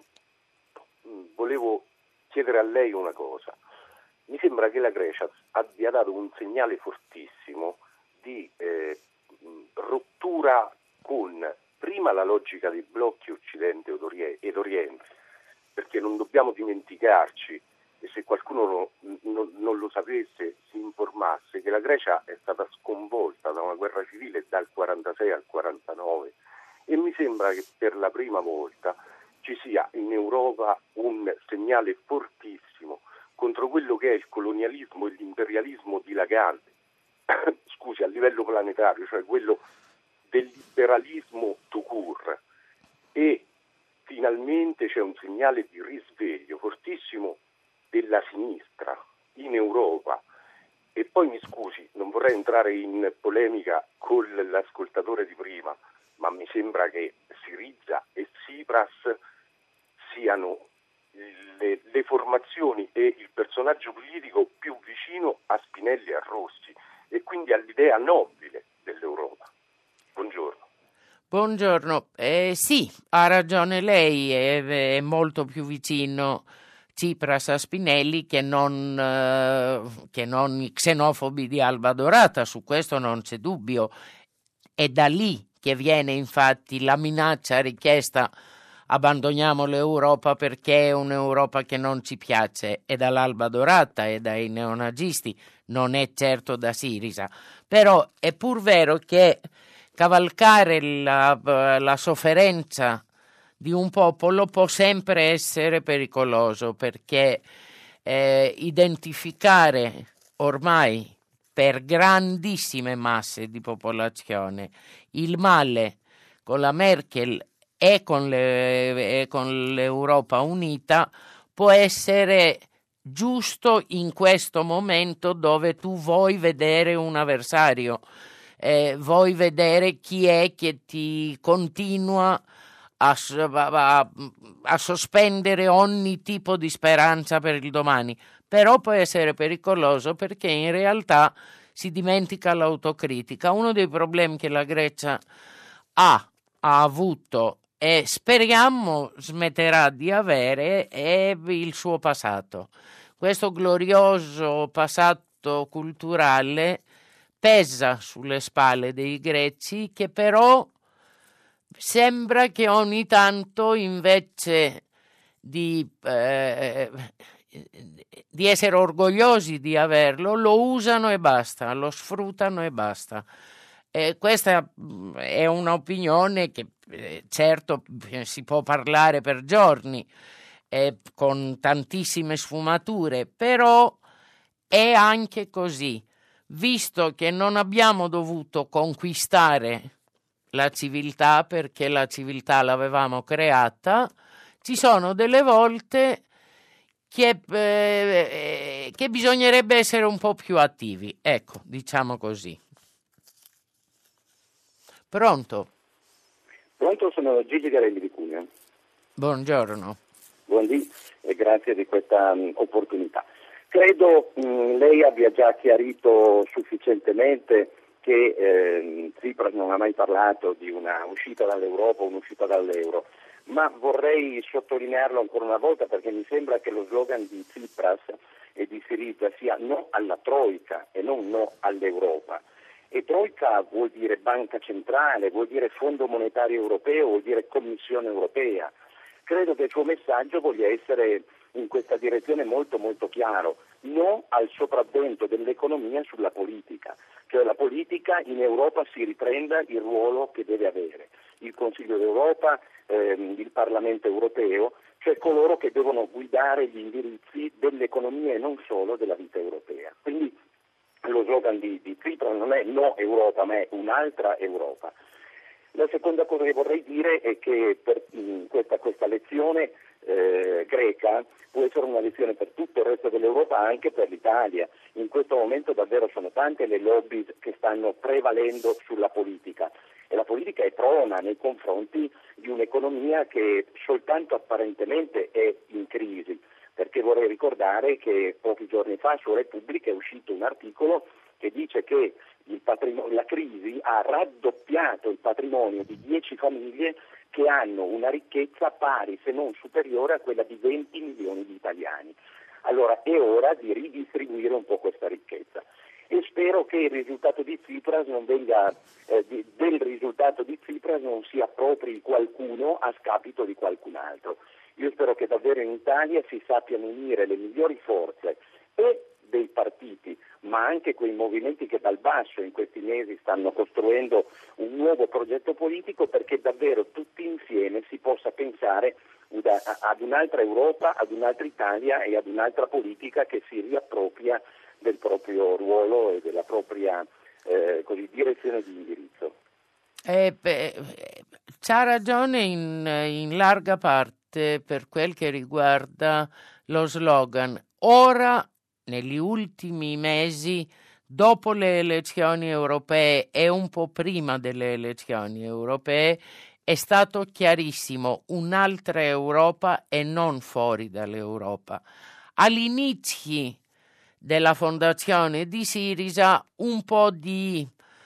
volevo chiedere a lei una cosa. Mi sembra che la Grecia abbia dato un segnale fortissimo di rottura con prima la logica dei blocchi Occidente ed Oriente, perché non dobbiamo dimenticarci, e se qualcuno non lo sapesse si informasse, che la Grecia è stata sconvolta da una guerra civile dal 46 al 49 e mi sembra che per la prima volta ci sia in Europa un segnale fortissimo contro quello che è il colonialismo e l'imperialismo dilagante, scusi, a livello planetario, cioè quello del liberalismo tout court, e finalmente c'è un segnale di risveglio fortissimo della sinistra in Europa. E poi mi scusi, non vorrei entrare in polemica con l'ascoltatore di prima, ma mi sembra che Syriza e Tsipras siano le formazioni e il personaggio politico più vicino a Spinelli e a Rossi, e quindi all'idea nobile dell'Europa. Buongiorno. Buongiorno, sì, ha ragione lei, è molto più vicino Tsipras a Spinelli che non i xenofobi di Alba Dorata, su questo non c'è dubbio. È da lì che viene infatti la minaccia richiesta: abbandoniamo l'Europa perché è un'Europa che non ci piace, è dall'Alba Dorata e dai neonazisti, non è certo da Syriza. Però è pur vero che cavalcare la sofferenza di un popolo può sempre essere pericoloso, perché identificare ormai per grandissime masse di popolazione il male con la Merkel e con l'Europa unita può essere giusto in questo momento dove tu vuoi vedere un avversario, vuoi vedere chi è che ti continua a sospendere ogni tipo di speranza per il domani. Però può essere pericoloso perché in realtà si dimentica l'autocritica. Uno dei problemi che la Grecia ha avuto e speriamo smetterà di avere è il suo passato. Questo glorioso passato culturale pesa sulle spalle dei greci, che però sembra che ogni tanto, invece di essere orgogliosi di averlo, lo usano e basta, lo sfruttano e basta. Questa è un'opinione che certo si può parlare per giorni, con tantissime sfumature, però è anche così. Visto che non abbiamo dovuto conquistare la civiltà perché la civiltà l'avevamo creata, ci sono delle volte che bisognerebbe essere un po' più attivi, ecco, diciamo così. Pronto? Pronto, sono Gigi Garelli di Cuneo. Buongiorno. Buondì e grazie di questa opportunità. Credo lei abbia già chiarito sufficientemente che Tsipras non ha mai parlato di una uscita dall'Europa o un'uscita dall'euro, ma vorrei sottolinearlo ancora una volta perché mi sembra che lo slogan di Tsipras e di Syriza sia no alla Troika e non no all'Europa. E Troika vuol dire Banca Centrale, vuol dire Fondo Monetario Europeo, vuol dire Commissione Europea. Credo che il suo messaggio voglia essere in questa direzione molto molto chiaro: no al sopravvento dell'economia sulla politica, cioè la politica in Europa si riprenda il ruolo che deve avere, il Consiglio d'Europa, il Parlamento europeo, cioè coloro che devono guidare gli indirizzi dell'economia e non solo della vita europea. Quindi lo slogan di Tsipras non è no Europa, ma è un'altra Europa. La seconda cosa che vorrei dire è che per questa lezione greca può essere una lezione per tutto il resto dell'Europa, anche per l'Italia. In questo momento davvero sono tante le lobby che stanno prevalendo sulla politica e la politica è prona nei confronti di un'economia che soltanto apparentemente è in crisi, perché vorrei ricordare che pochi giorni fa su Repubblica è uscito un articolo che dice che la crisi ha raddoppiato il patrimonio di 10 famiglie che hanno una ricchezza pari, se non superiore, a quella di 20 milioni di italiani. Allora è ora di ridistribuire un po' questa ricchezza e spero che il risultato di Tsipras non venga del risultato di Tsipras Tsipras non si appropri qualcuno a scapito di qualcun altro. Io spero che davvero in Italia si sappiano unire le migliori forze e dei partiti, ma anche quei movimenti che dal basso in questi mesi stanno costruendo un nuovo progetto politico, perché davvero tutti insieme si possa pensare ad un'altra Europa, ad un'altra Italia e ad un'altra politica che si riappropria del proprio ruolo e della propria direzione di indirizzo. C'ha ragione in larga parte per quel che riguarda lo slogan. Ora, negli ultimi mesi, dopo le elezioni europee e un po' prima delle elezioni europee, è stato chiarissimo: un'altra Europa e non fuori dall'Europa. All'inizio della fondazione di Syriza un po' di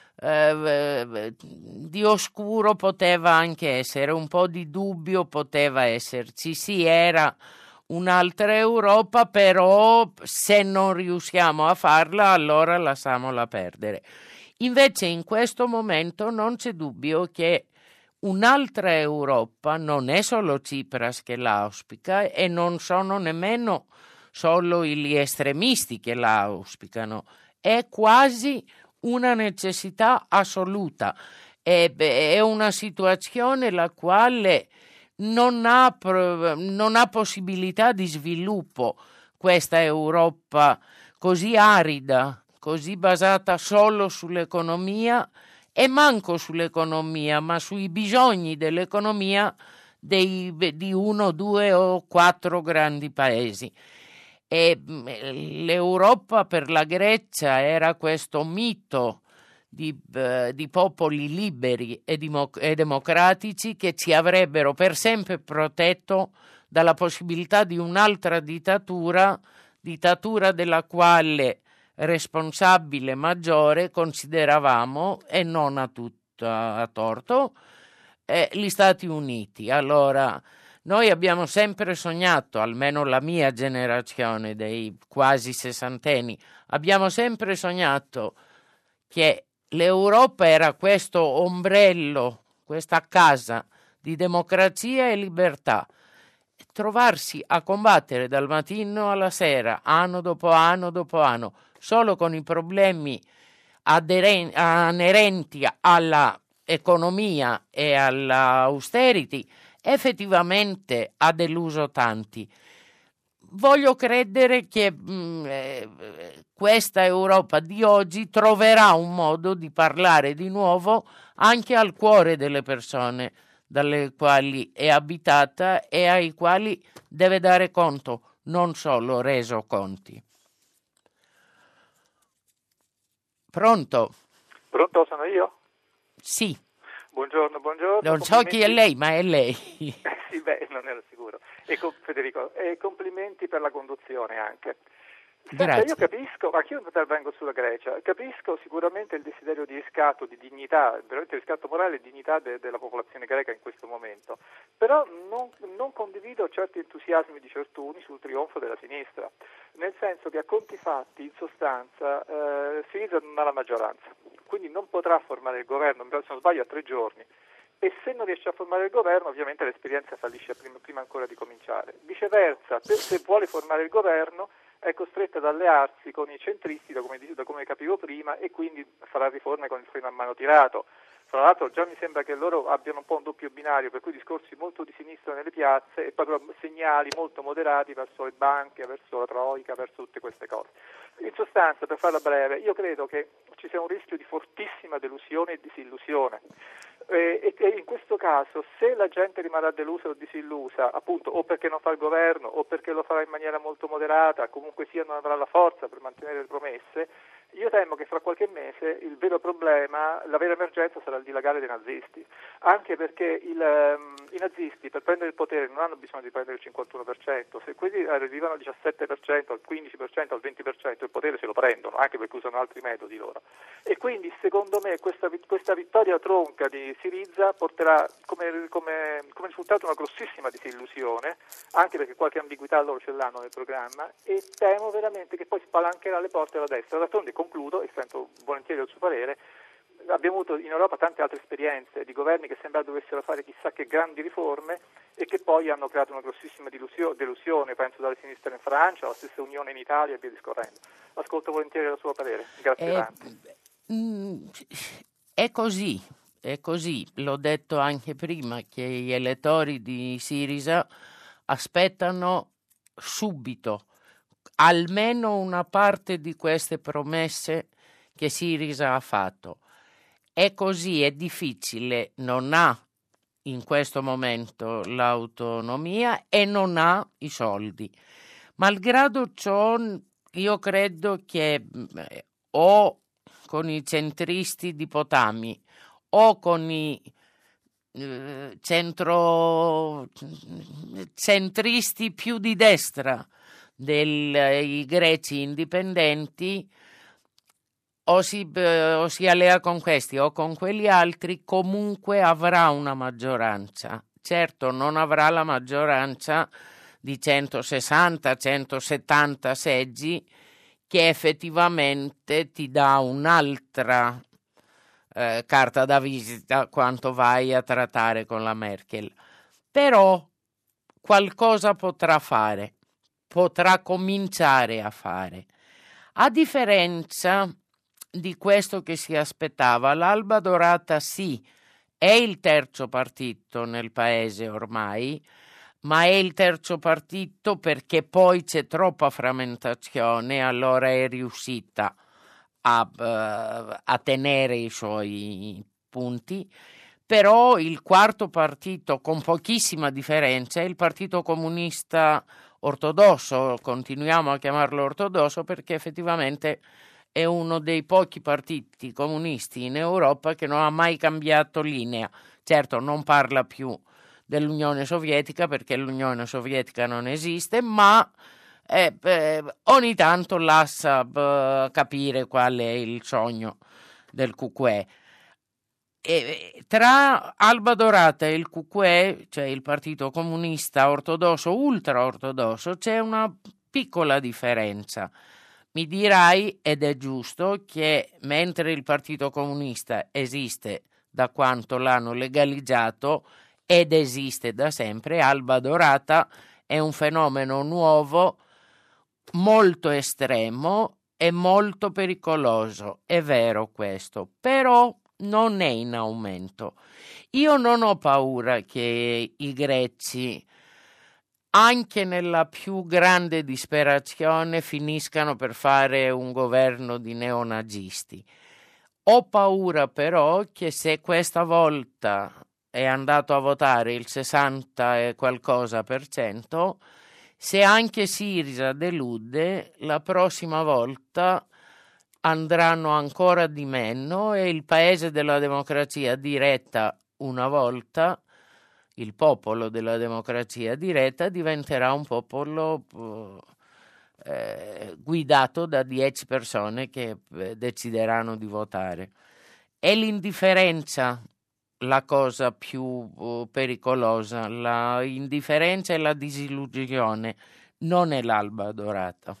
oscuro poteva anche essere, un po' di dubbio poteva esserci. Sì, era un'altra Europa, però se non riusciamo a farla allora lasciamola perdere. Invece in questo momento non c'è dubbio che un'altra Europa non è solo Tsipras che la auspica e non sono nemmeno solo gli estremisti che la auspicano, è quasi una necessità assoluta, è una situazione la quale non ha possibilità di sviluppo, questa Europa così arida, così basata solo sull'economia, e manco sull'economia, ma sui bisogni dell'economia di 1, 2 o 4 grandi paesi. E l'Europa per la Grecia era questo mito di popoli liberi e democratici che ci avrebbero per sempre protetto dalla possibilità di un'altra dittatura della quale responsabile maggiore consideravamo, e non a torto, gli Stati Uniti. Allora, noi abbiamo sempre sognato, almeno la mia generazione dei quasi sessantenni, abbiamo sempre sognato che l'Europa era questo ombrello, questa casa di democrazia e libertà. Trovarsi a combattere dal mattino alla sera, anno dopo anno, solo con i problemi anerenti alla economia e all'austerity, effettivamente ha deluso tanti. Voglio credere che questa Europa di oggi troverà un modo di parlare di nuovo anche al cuore delle persone dalle quali è abitata e ai quali deve dare conto, non solo resoconti. Pronto? Pronto, sono io? Sì. Buongiorno. Non so chi è lei, ma è lei. Sì, non ero sicuro. Federico, complimenti per la conduzione anche. Grazie. Io capisco, ma io intervengo sulla Grecia, capisco sicuramente il desiderio di riscatto, di dignità, veramente riscatto morale e dignità della popolazione greca in questo momento, però non condivido certi entusiasmi di certuni sul trionfo della sinistra, nel senso che a conti fatti, in sostanza, Syriza non ha la maggioranza, quindi non potrà formare il governo, se non sbaglio, a 3 giorni. E se non riesce a formare il governo, ovviamente l'esperienza fallisce prima ancora di cominciare. Viceversa, se vuole formare il governo, è costretta ad allearsi con i centristi, da come capivo prima, e quindi farà riforme con il freno a mano tirato. Tra l'altro già mi sembra che loro abbiano un po' un doppio binario, per cui discorsi molto di sinistra nelle piazze e poi però segnali molto moderati verso le banche, verso la troica, verso tutte queste cose. In sostanza, per farla breve, io credo che ci sia un rischio di fortissima delusione e disillusione. E in questo caso, se la gente rimarrà delusa o disillusa, appunto, o perché non fa il governo, o perché lo farà in maniera molto moderata, comunque sia non avrà la forza per mantenere le promesse, io temo che fra qualche mese il vero problema, la vera emergenza sarà il dilagare dei nazisti, anche perché i nazisti per prendere il potere non hanno bisogno di prendere il 51%, se quelli arrivano al 17%, al 15%, al 20%, il potere se lo prendono, anche perché usano altri metodi loro. E quindi secondo me questa vittoria tronca di Syriza porterà come risultato una grossissima disillusione, anche perché qualche ambiguità loro ce l'hanno nel programma, e temo veramente che poi spalancherà le porte alla destra. D'altronde concludo, e sento volentieri il suo parere, abbiamo avuto in Europa tante altre esperienze di governi che sembrava dovessero fare chissà che grandi riforme e che poi hanno creato una grossissima delusione, penso dalle sinistre in Francia, la stessa Unione in Italia e via discorrendo. Ascolto volentieri il suo parere. Grazie. È così, l'ho detto anche prima, che gli elettori di Syriza aspettano subito almeno una parte di queste promesse che Syriza ha fatto. È così, è difficile, non ha in questo momento l'autonomia e non ha i soldi. Malgrado ciò, io credo che o con i centristi di Potami o con i centristi più di destra dei greci indipendenti, o si allea con questi o con quelli altri, comunque avrà una maggioranza. Certo, non avrà la maggioranza di 160-170 seggi, che effettivamente ti dà un'altra carta da visita quando vai a trattare con la Merkel. Però qualcosa potrà fare, potrà cominciare a fare. A differenza di questo che si aspettava, l'Alba Dorata sì, è il terzo partito nel paese ormai, ma è il terzo partito perché poi c'è troppa frammentazione, allora è riuscita a tenere i suoi punti. Però il quarto partito, con pochissima differenza, è il Partito Comunista Ortodosso. Continuiamo a chiamarlo ortodosso perché effettivamente è uno dei pochi partiti comunisti in Europa che non ha mai cambiato linea. Certo, non parla più dell'Unione Sovietica perché l'Unione Sovietica non esiste, ma ogni tanto lascia capire qual è il sogno del QQE. Tra Alba Dorata e il QQE, cioè il Partito Comunista Ortodosso, ultra ortodosso, c'è una piccola differenza. Mi dirai, ed è giusto, che mentre il Partito Comunista esiste da quanto l'hanno legalizzato ed esiste da sempre, Alba Dorata è un fenomeno nuovo, molto estremo e molto pericoloso. È vero questo, però non è in aumento. Io non ho paura che i greci, anche nella più grande disperazione, finiscano per fare un governo di neonazisti. Ho paura però che se questa volta è andato a votare il 60 e qualcosa per cento, se anche Syriza delude, la prossima volta andranno ancora di meno e il paese della democrazia diretta una volta, il popolo della democrazia diretta, diventerà un popolo guidato da 10 persone che decideranno di votare. È l'indifferenza la cosa più pericolosa, la indifferenza e la disillusione, non è l'Alba Dorata.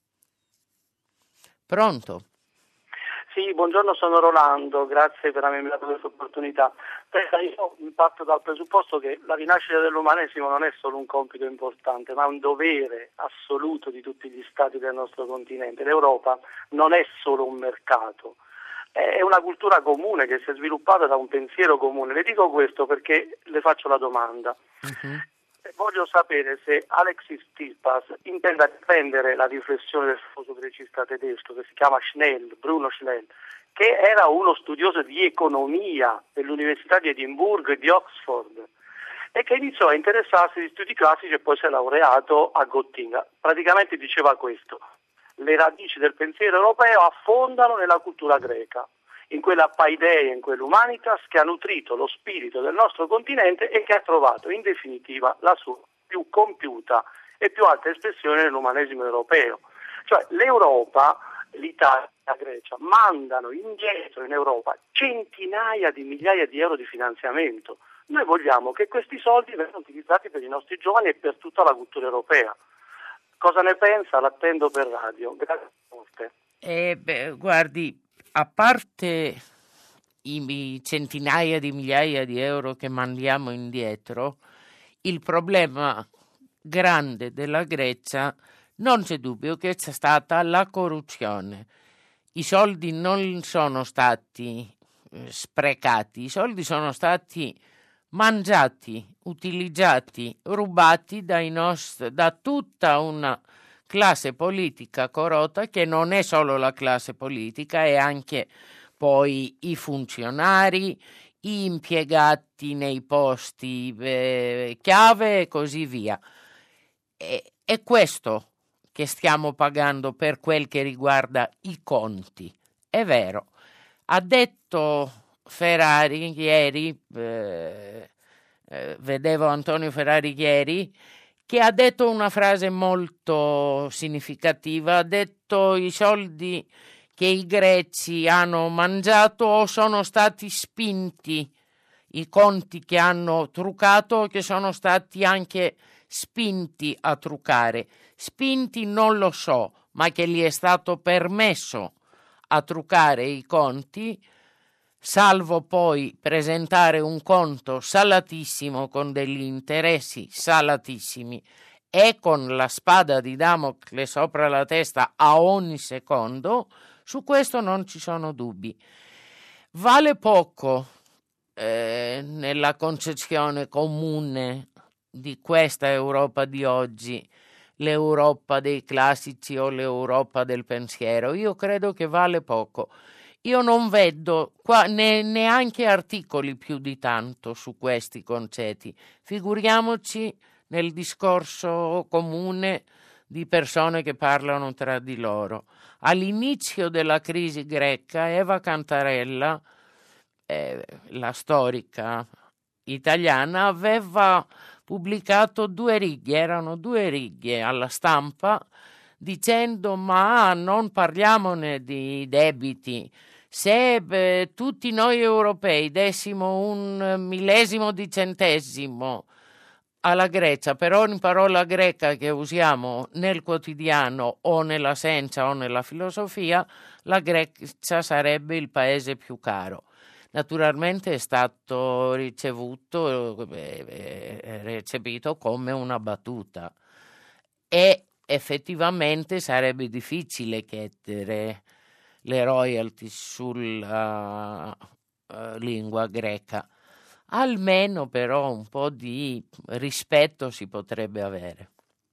Pronto? Sì, buongiorno, sono Rolando, grazie per avermi dato questa opportunità. Io parto dal presupposto che la rinascita dell'umanesimo non è solo un compito importante, ma un dovere assoluto di tutti gli stati del nostro continente. L'Europa non è solo un mercato, è una cultura comune che si è sviluppata da un pensiero comune. Le dico questo perché le faccio la domanda. Voglio sapere se Alexis Tsipras intenda riprendere la riflessione del famoso grecista tedesco che si chiama Bruno Schnell, che era uno studioso di economia dell'Università di Edimburgo e di Oxford e che iniziò a interessarsi di studi classici e poi si è laureato a Gottinga. Praticamente diceva questo: le radici del pensiero europeo affondano nella cultura greca, in quella paideia, in quell'humanitas che ha nutrito lo spirito del nostro continente e che ha trovato in definitiva la sua più compiuta e più alta espressione nell'umanesimo europeo. Cioè l'Europa, l'Italia, la Grecia mandano indietro in Europa centinaia di migliaia di euro di finanziamento. Noi vogliamo che questi soldi vengano utilizzati per i nostri giovani e per tutta la cultura europea. Cosa ne pensa? L'attendo per radio. Grazie molte. Guardi, a parte i centinaia di migliaia di euro che mandiamo indietro, il problema grande della Grecia non c'è dubbio che c'è stata la corruzione. I soldi non sono stati sprecati, i soldi sono stati mangiati, utilizzati, rubati da tutta una classe politica corrotta, che non è solo la classe politica, è anche poi i funzionari, gli impiegati nei posti chiave e così via. È questo che stiamo pagando per quel che riguarda i conti. È vero, ha detto Ferrari ieri, vedevo Antonio Ferrari ieri, che ha detto una frase molto significativa, ha detto: i soldi che i greci hanno mangiato o sono stati spinti, i conti che hanno truccato, che sono stati anche spinti a truccare. Spinti non lo so, ma che gli è stato permesso a truccare i conti, salvo poi presentare un conto salatissimo con degli interessi salatissimi e con la spada di Damocle sopra la testa a ogni secondo. Su questo non ci sono dubbi. Vale poco nella concezione comune di questa Europa di oggi, l'Europa dei classici o l'Europa del pensiero. Io credo che vale poco. Io non vedo qua neanche articoli più di tanto su questi concetti. Figuriamoci nel discorso comune di persone che parlano tra di loro. All'inizio della crisi greca, Eva Cantarella, la storica italiana, aveva pubblicato 2 righe, erano 2 righe alla Stampa, dicendo: ma non parliamone di debiti. Se tutti noi europei dessimo un millesimo di centesimo alla Grecia per ogni parola greca che usiamo nel quotidiano o nella scienza o nella filosofia, la Grecia sarebbe il paese più caro. Naturalmente è stato recepito come una battuta e effettivamente sarebbe difficile chiedere le royalty sulla lingua greca. Almeno però un po' di rispetto si potrebbe avere.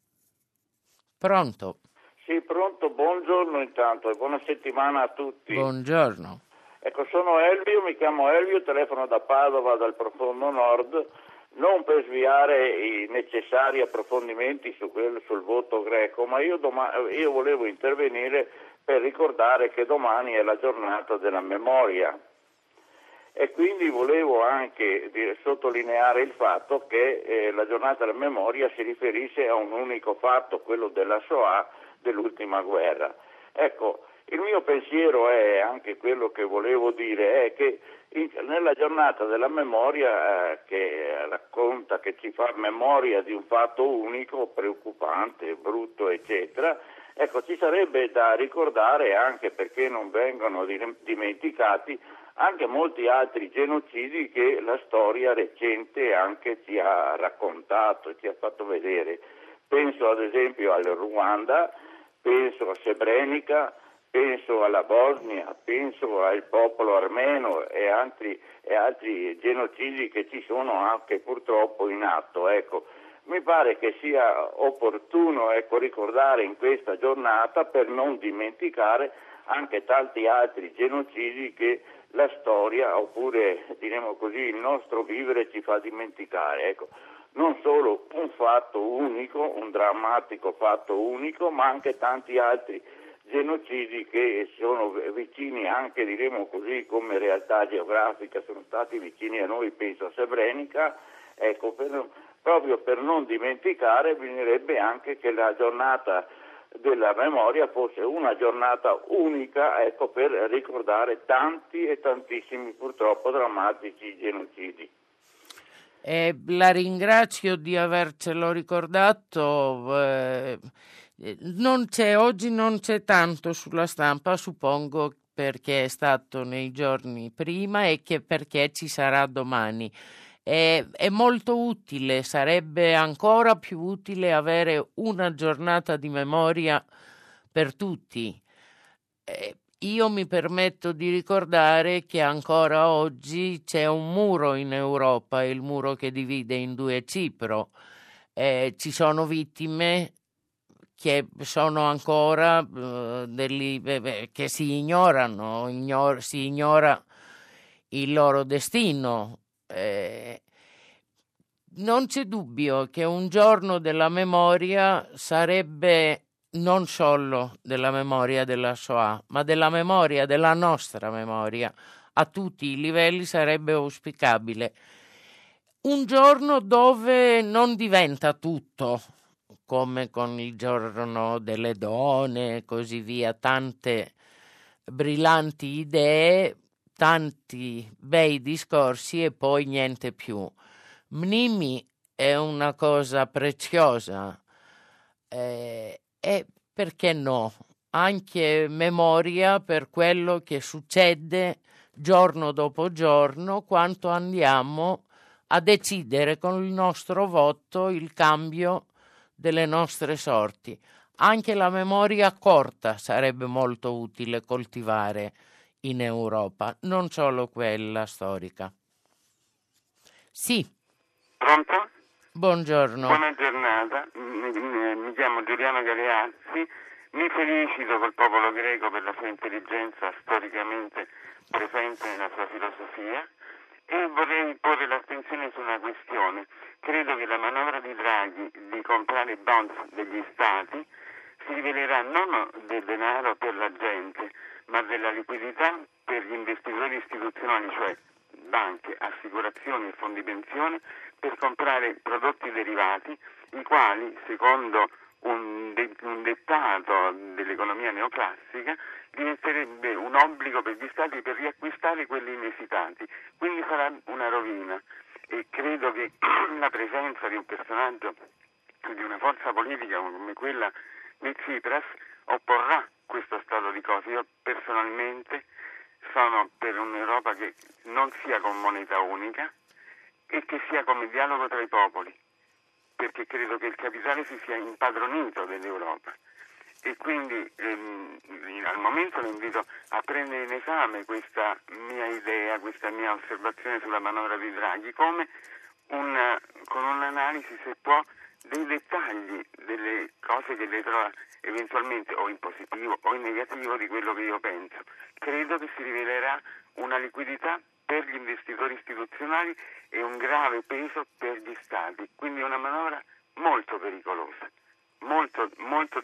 Pronto? Sì, pronto, buongiorno intanto e buona settimana a tutti. Buongiorno. Ecco, sono Elvio, mi chiamo Elvio, telefono da Padova, dal profondo nord, non per sviare i necessari approfondimenti sul voto greco, ma io volevo intervenire per ricordare che domani è la giornata della memoria. E quindi volevo anche sottolineare il fatto che la giornata della memoria si riferisce a un unico fatto, quello della Shoah, dell'ultima guerra. Ecco, il mio pensiero è anche quello che volevo dire, è che nella giornata della memoria che racconta, che ci fa memoria di un fatto unico, preoccupante, brutto, eccetera, ecco, ci sarebbe da ricordare, anche perché non vengono dimenticati, anche molti altri genocidi che la storia recente anche ci ha raccontato, ci ha fatto vedere. Penso ad esempio al Ruanda, penso a Srebrenica, penso alla Bosnia, penso al popolo armeno e altri genocidi che ci sono anche purtroppo in atto. Ecco, mi pare che sia opportuno ricordare in questa giornata, per non dimenticare anche tanti altri genocidi che la storia, oppure diremo così il nostro vivere, ci fa dimenticare. Ecco, non solo un fatto unico, un drammatico fatto unico, ma anche tanti altri genocidi che sono vicini anche, diremo così, come realtà geografica, sono stati vicini a noi, penso a Srebrenica. Ecco, proprio per non dimenticare, bisognerebbe anche che la giornata della memoria fosse una giornata unica, ecco, per ricordare tanti e tantissimi purtroppo drammatici genocidi. La ringrazio di avercelo ricordato. Oggi non c'è tanto sulla stampa, suppongo perché è stato nei giorni prima e che perché ci sarà domani. È molto utile, sarebbe ancora più utile avere una giornata di memoria per tutti. Io mi permetto di ricordare che ancora oggi c'è un muro in Europa, il muro che divide in due Cipro. Ci sono vittime che sono ancora che si ignorano, si ignora il loro destino. Non c'è dubbio che un giorno della memoria sarebbe non solo della memoria della Shoah, ma della memoria, della nostra memoria, a tutti i livelli sarebbe auspicabile. Un giorno dove non diventa tutto, come con il giorno delle donne e così via, tante brillanti idee, tanti bei discorsi e poi niente più. Mnimi è una cosa preziosa e perché no? Anche memoria per quello che succede giorno dopo giorno, quanto andiamo a decidere con il nostro voto il cambio delle nostre sorti. Anche la memoria corta sarebbe molto utile coltivare in Europa, non solo quella storica. Sì. Pronto? Buongiorno. Buona giornata, mi chiamo Giuliano Galeazzi, mi felicito col popolo greco per la sua intelligenza storicamente presente nella sua filosofia e vorrei porre l'attenzione su una questione. Credo che la manovra di Draghi di comprare bonds degli stati si rivelerà non del denaro per la gente, ma della liquidità per gli investitori istituzionali, cioè banche, assicurazioni e fondi pensione, per comprare prodotti derivati, i quali, secondo un dettato dell'economia neoclassica, diventerebbe un obbligo per gli stati per riacquistare quelli inesitati. Quindi sarà una rovina e credo che la presenza di un personaggio di una forza politica come quella di Tsipras opporrà questo stato di cose. Io personalmente sono per un'Europa che non sia con moneta unica e che sia come dialogo tra i popoli, perché credo che il capitale si sia impadronito dell'Europa e quindi al momento lo invito a prendere in esame questa mia idea, questa mia osservazione sulla manovra di Draghi come con un'analisi, se può, dei dettagli, delle cose che le trova eventualmente o in positivo o in negativo di quello che io penso. Credo che si rivelerà una liquidità per gli investitori istituzionali e un grave peso per gli stati, quindi una manovra molto pericolosa, molto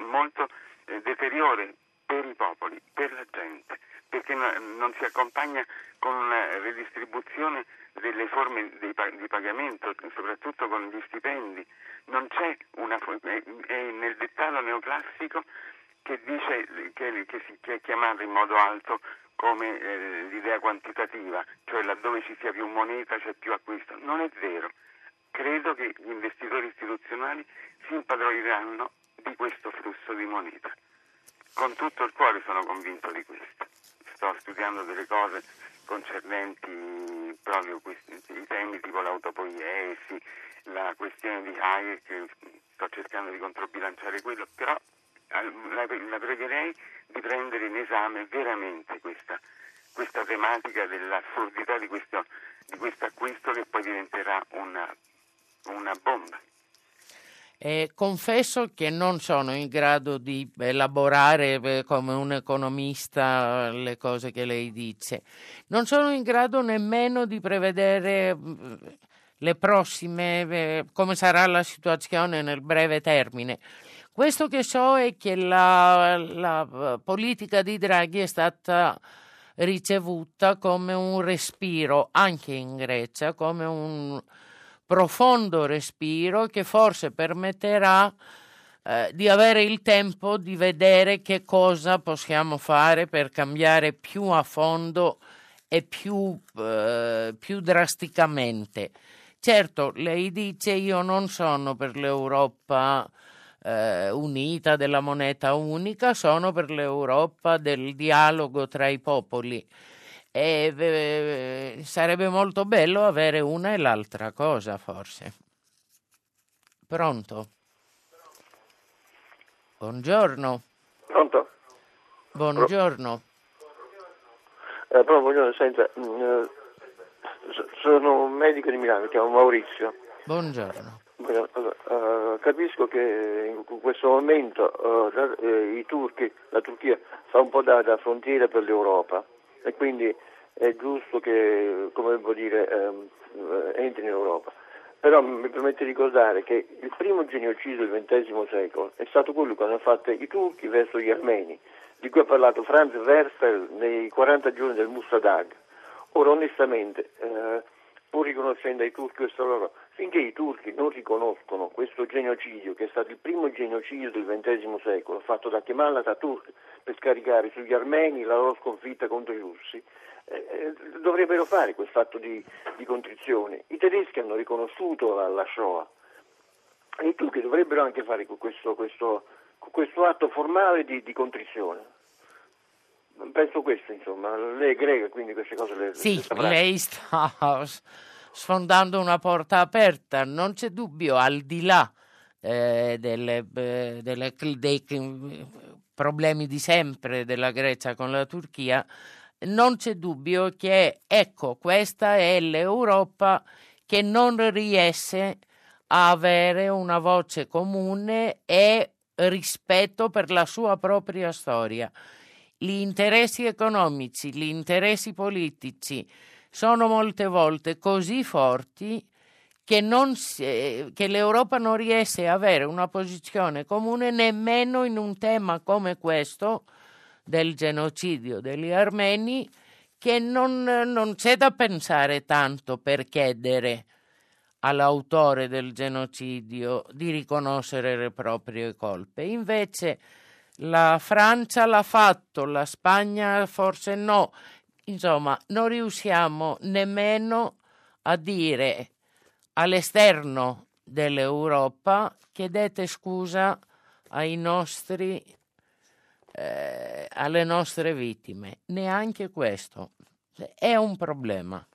deteriore per i popoli, per la gente, perché non si accompagna con una redistribuzione delle forme di pagamento, soprattutto con gli stipendi. Non c'è è nel dettato neoclassico che dice che è chiamato in modo alto come l'idea quantitativa, cioè laddove ci sia più moneta c'è più acquisto. Non è vero. Credo che gli investitori istituzionali si impadroniranno di questo flusso di moneta. Con tutto il cuore sono convinto di questo. Sto studiando delle cose concernenti proprio i temi tipo l'autopoiesi, la questione di Hayek, sto cercando di controbilanciare quello, però la pregherei di prendere in esame veramente questa tematica dell'assurdità di questo acquisto che poi diventerà una bomba. Confesso che non sono in grado di elaborare come un economista le cose che lei dice. Non sono in grado nemmeno di prevedere le prossime, come sarà la situazione nel breve termine. Questo che so è che la politica di Draghi è stata ricevuta come un respiro anche in Grecia, come un profondo respiro che forse permetterà di avere il tempo di vedere che cosa possiamo fare per cambiare più a fondo e più drasticamente. Certo, lei dice io non sono per l'Europa unita, della moneta unica, sono per l'Europa del dialogo tra i popoli. E sarebbe molto bello avere una e l'altra cosa, forse. Pronto? Buongiorno. Pronto? Buongiorno. Buongiorno, senta, sono un medico di Milano, mi chiamo Maurizio. Buongiorno. Capisco che in questo momento la Turchia fa un po' da frontiera per l'Europa e quindi è giusto che, come devo dire, entri in Europa. Però mi permette di ricordare che il primo genocidio del XX secolo è stato quello che hanno fatto i turchi verso gli armeni, di cui ha parlato Franz Werfel nei 40 giorni del Mossadegh. Ora, onestamente, pur riconoscendo ai turchi questo loro, finché i turchi non riconoscono questo genocidio, che è stato il primo genocidio del XX secolo, fatto da Kemal Atatürk per scaricare sugli armeni la loro sconfitta contro i russi, dovrebbero fare quel fatto di contrizione. I tedeschi hanno riconosciuto la Shoah e i turchi dovrebbero anche fare questo atto formale di contrizione. Penso questo, insomma. Lei è greca, quindi queste cose le Sì, saprà. lei sta sfondando una porta aperta, non c'è dubbio, al di là dei problemi di sempre della Grecia con la Turchia, non c'è dubbio che, ecco, questa è l'Europa che non riesce a avere una voce comune e rispetto per la sua propria storia. Gli interessi economici, gli interessi politici sono molte volte così forti che l'Europa non riesce a avere una posizione comune nemmeno in un tema come questo del genocidio degli armeni, che non c'è da pensare tanto per chiedere all'autore del genocidio di riconoscere le proprie colpe. Invece la Francia l'ha fatto, la Spagna forse no. Insomma, non riusciamo nemmeno a dire all'esterno dell'Europa chiedete scusa ai nostri alle nostre vittime. Neanche questo è un problema.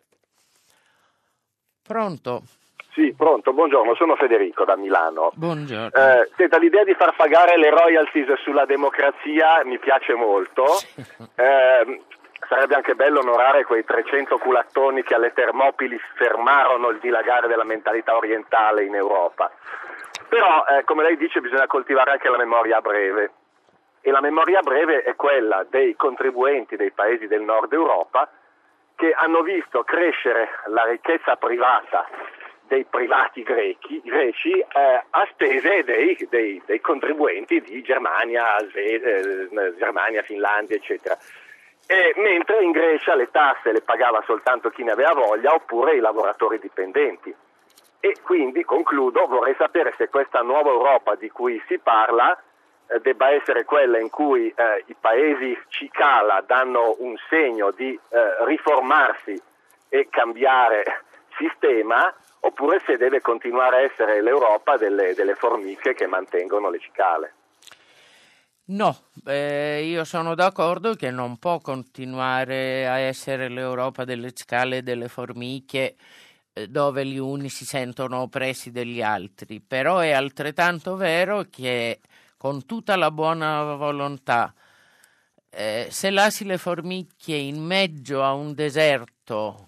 Pronto? Sì, pronto, buongiorno, sono Federico da Milano. Buongiorno. Senta, l'idea di far pagare le royalties sulla democrazia mi piace molto. Sarebbe anche bello onorare quei 300 culattoni che alle Termopili fermarono il dilagare della mentalità orientale in Europa. Però, come lei dice, bisogna coltivare anche la memoria breve. E la memoria breve è quella dei contribuenti dei paesi del nord Europa che hanno visto crescere la ricchezza privata dei privati greci a spese dei contribuenti di Germania, Finlandia, eccetera. E mentre in Grecia le tasse le pagava soltanto chi ne aveva voglia oppure i lavoratori dipendenti. E quindi, concludo, vorrei sapere se questa nuova Europa di cui si parla debba essere quella in cui i paesi cicala danno un segno di riformarsi e cambiare sistema, oppure se deve continuare a essere l'Europa delle formiche che mantengono le cicale. No, io sono d'accordo che non può continuare a essere l'Europa delle cicale e delle formiche, dove gli uni si sentono oppressi dagli altri, però è altrettanto vero che con tutta la buona volontà, se lasci le formiche in mezzo a un deserto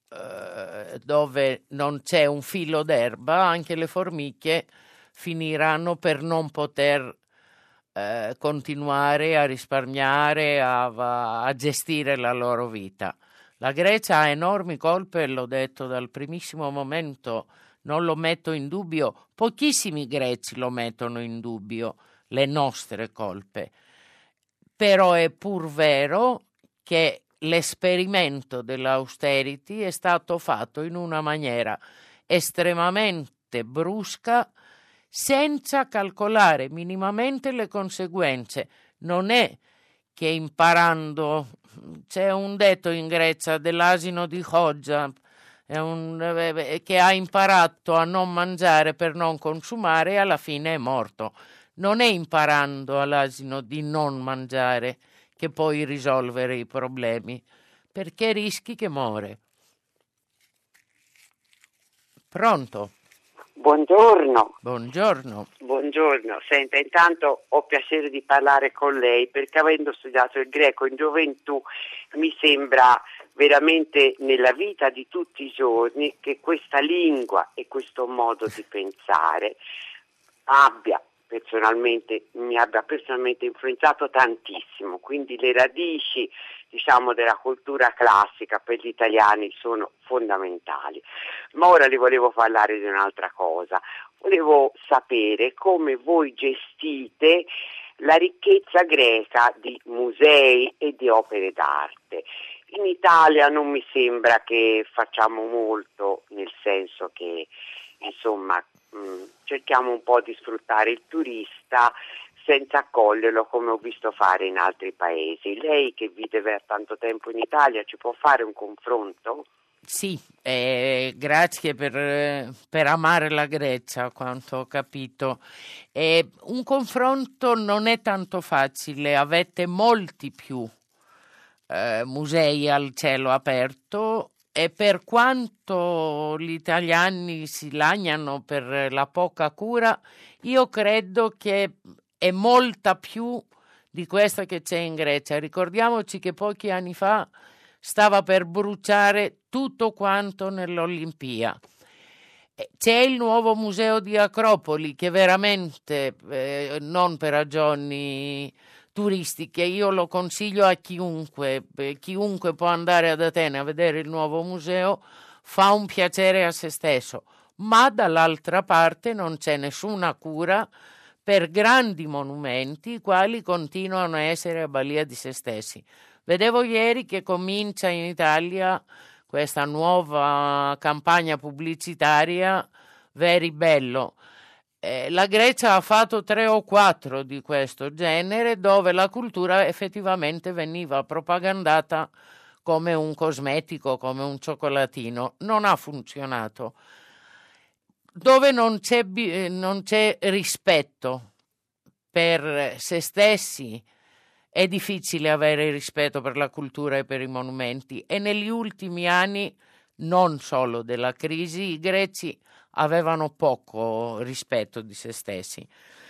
dove non c'è un filo d'erba, anche le formiche finiranno per non poter continuare a risparmiare, a gestire la loro vita. La Grecia ha enormi colpe, l'ho detto dal primissimo momento, non lo metto in dubbio, pochissimi greci lo mettono in dubbio, le nostre colpe. Però è pur vero che l'esperimento dell'austerity è stato fatto in una maniera estremamente brusca, senza calcolare minimamente le conseguenze. Non è che imparando, c'è un detto in Grecia dell'asino di Hoggia, che ha imparato a non mangiare per non consumare e alla fine è morto. Non è imparando all'asino di non mangiare che puoi risolvere i problemi, perché rischi che muore. Pronto? Buongiorno. Buongiorno. Buongiorno. Senta, intanto ho piacere di parlare con lei perché avendo studiato il greco in gioventù mi sembra veramente nella vita di tutti i giorni che questa lingua e questo modo di pensare mi abbia personalmente influenzato tantissimo, quindi le radici della cultura classica per gli italiani sono fondamentali. Ma ora le volevo parlare di un'altra cosa, volevo sapere come voi gestite la ricchezza greca di musei e di opere d'arte. In Italia non mi sembra che facciamo molto, nel senso che cerchiamo un po' di sfruttare il turista senza accoglierlo come ho visto fare in altri paesi. Lei che vive per tanto tempo in Italia ci può fare un confronto? Sì, grazie per amare la Grecia, quanto ho capito. Un confronto non è tanto facile, avete molti più musei al cielo aperto e per quanto gli italiani si lagnano per la poca cura, io credo che è molta più di questa che c'è in Grecia. Ricordiamoci che pochi anni fa stava per bruciare tutto quanto nell'Olimpia. C'è il nuovo museo di Acropoli che veramente, non per ragioni turistiche, io lo consiglio a chiunque può andare ad Atene a vedere il nuovo museo, fa un piacere a se stesso, ma dall'altra parte non c'è nessuna cura per grandi monumenti i quali continuano a essere a balia di se stessi. Vedevo ieri che comincia in Italia questa nuova campagna pubblicitaria Very Bello. La Grecia ha fatto 3 o 4 di questo genere dove la cultura effettivamente veniva propagandata come un cosmetico, come un cioccolatino. Non ha funzionato. Dove non c'è rispetto per se stessi, è difficile avere rispetto per la cultura e per i monumenti, e negli ultimi anni, non solo della crisi, i greci avevano poco rispetto di se stessi.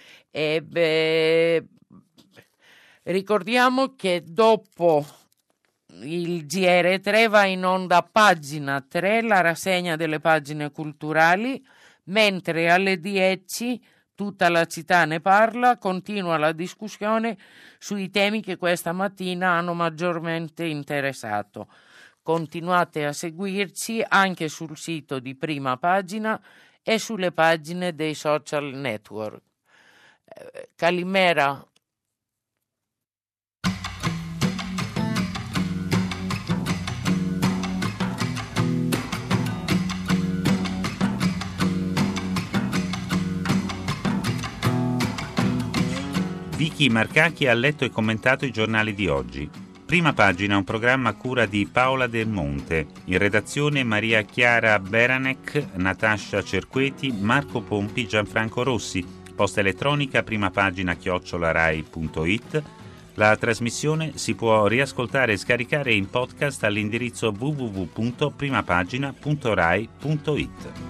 Ricordiamo che dopo il GR3 va in onda a pagina 3 la rassegna delle pagine culturali, mentre alle 10 tutta la città ne parla, continua la discussione sui temi che questa mattina hanno maggiormente interessato. Continuate a seguirci anche sul sito di Prima Pagina e sulle pagine dei social network. Calimera. Vicky Marcacchi ha letto e commentato i giornali di oggi. Prima Pagina è un programma a cura di Paola Del Monte. In redazione Maria Chiara Beranec, Natascia Cerqueti, Marco Pompi, Gianfranco Rossi. Posta elettronica primapagina@rai.it. La trasmissione si può riascoltare e scaricare in podcast all'indirizzo www.primapagina.rai.it.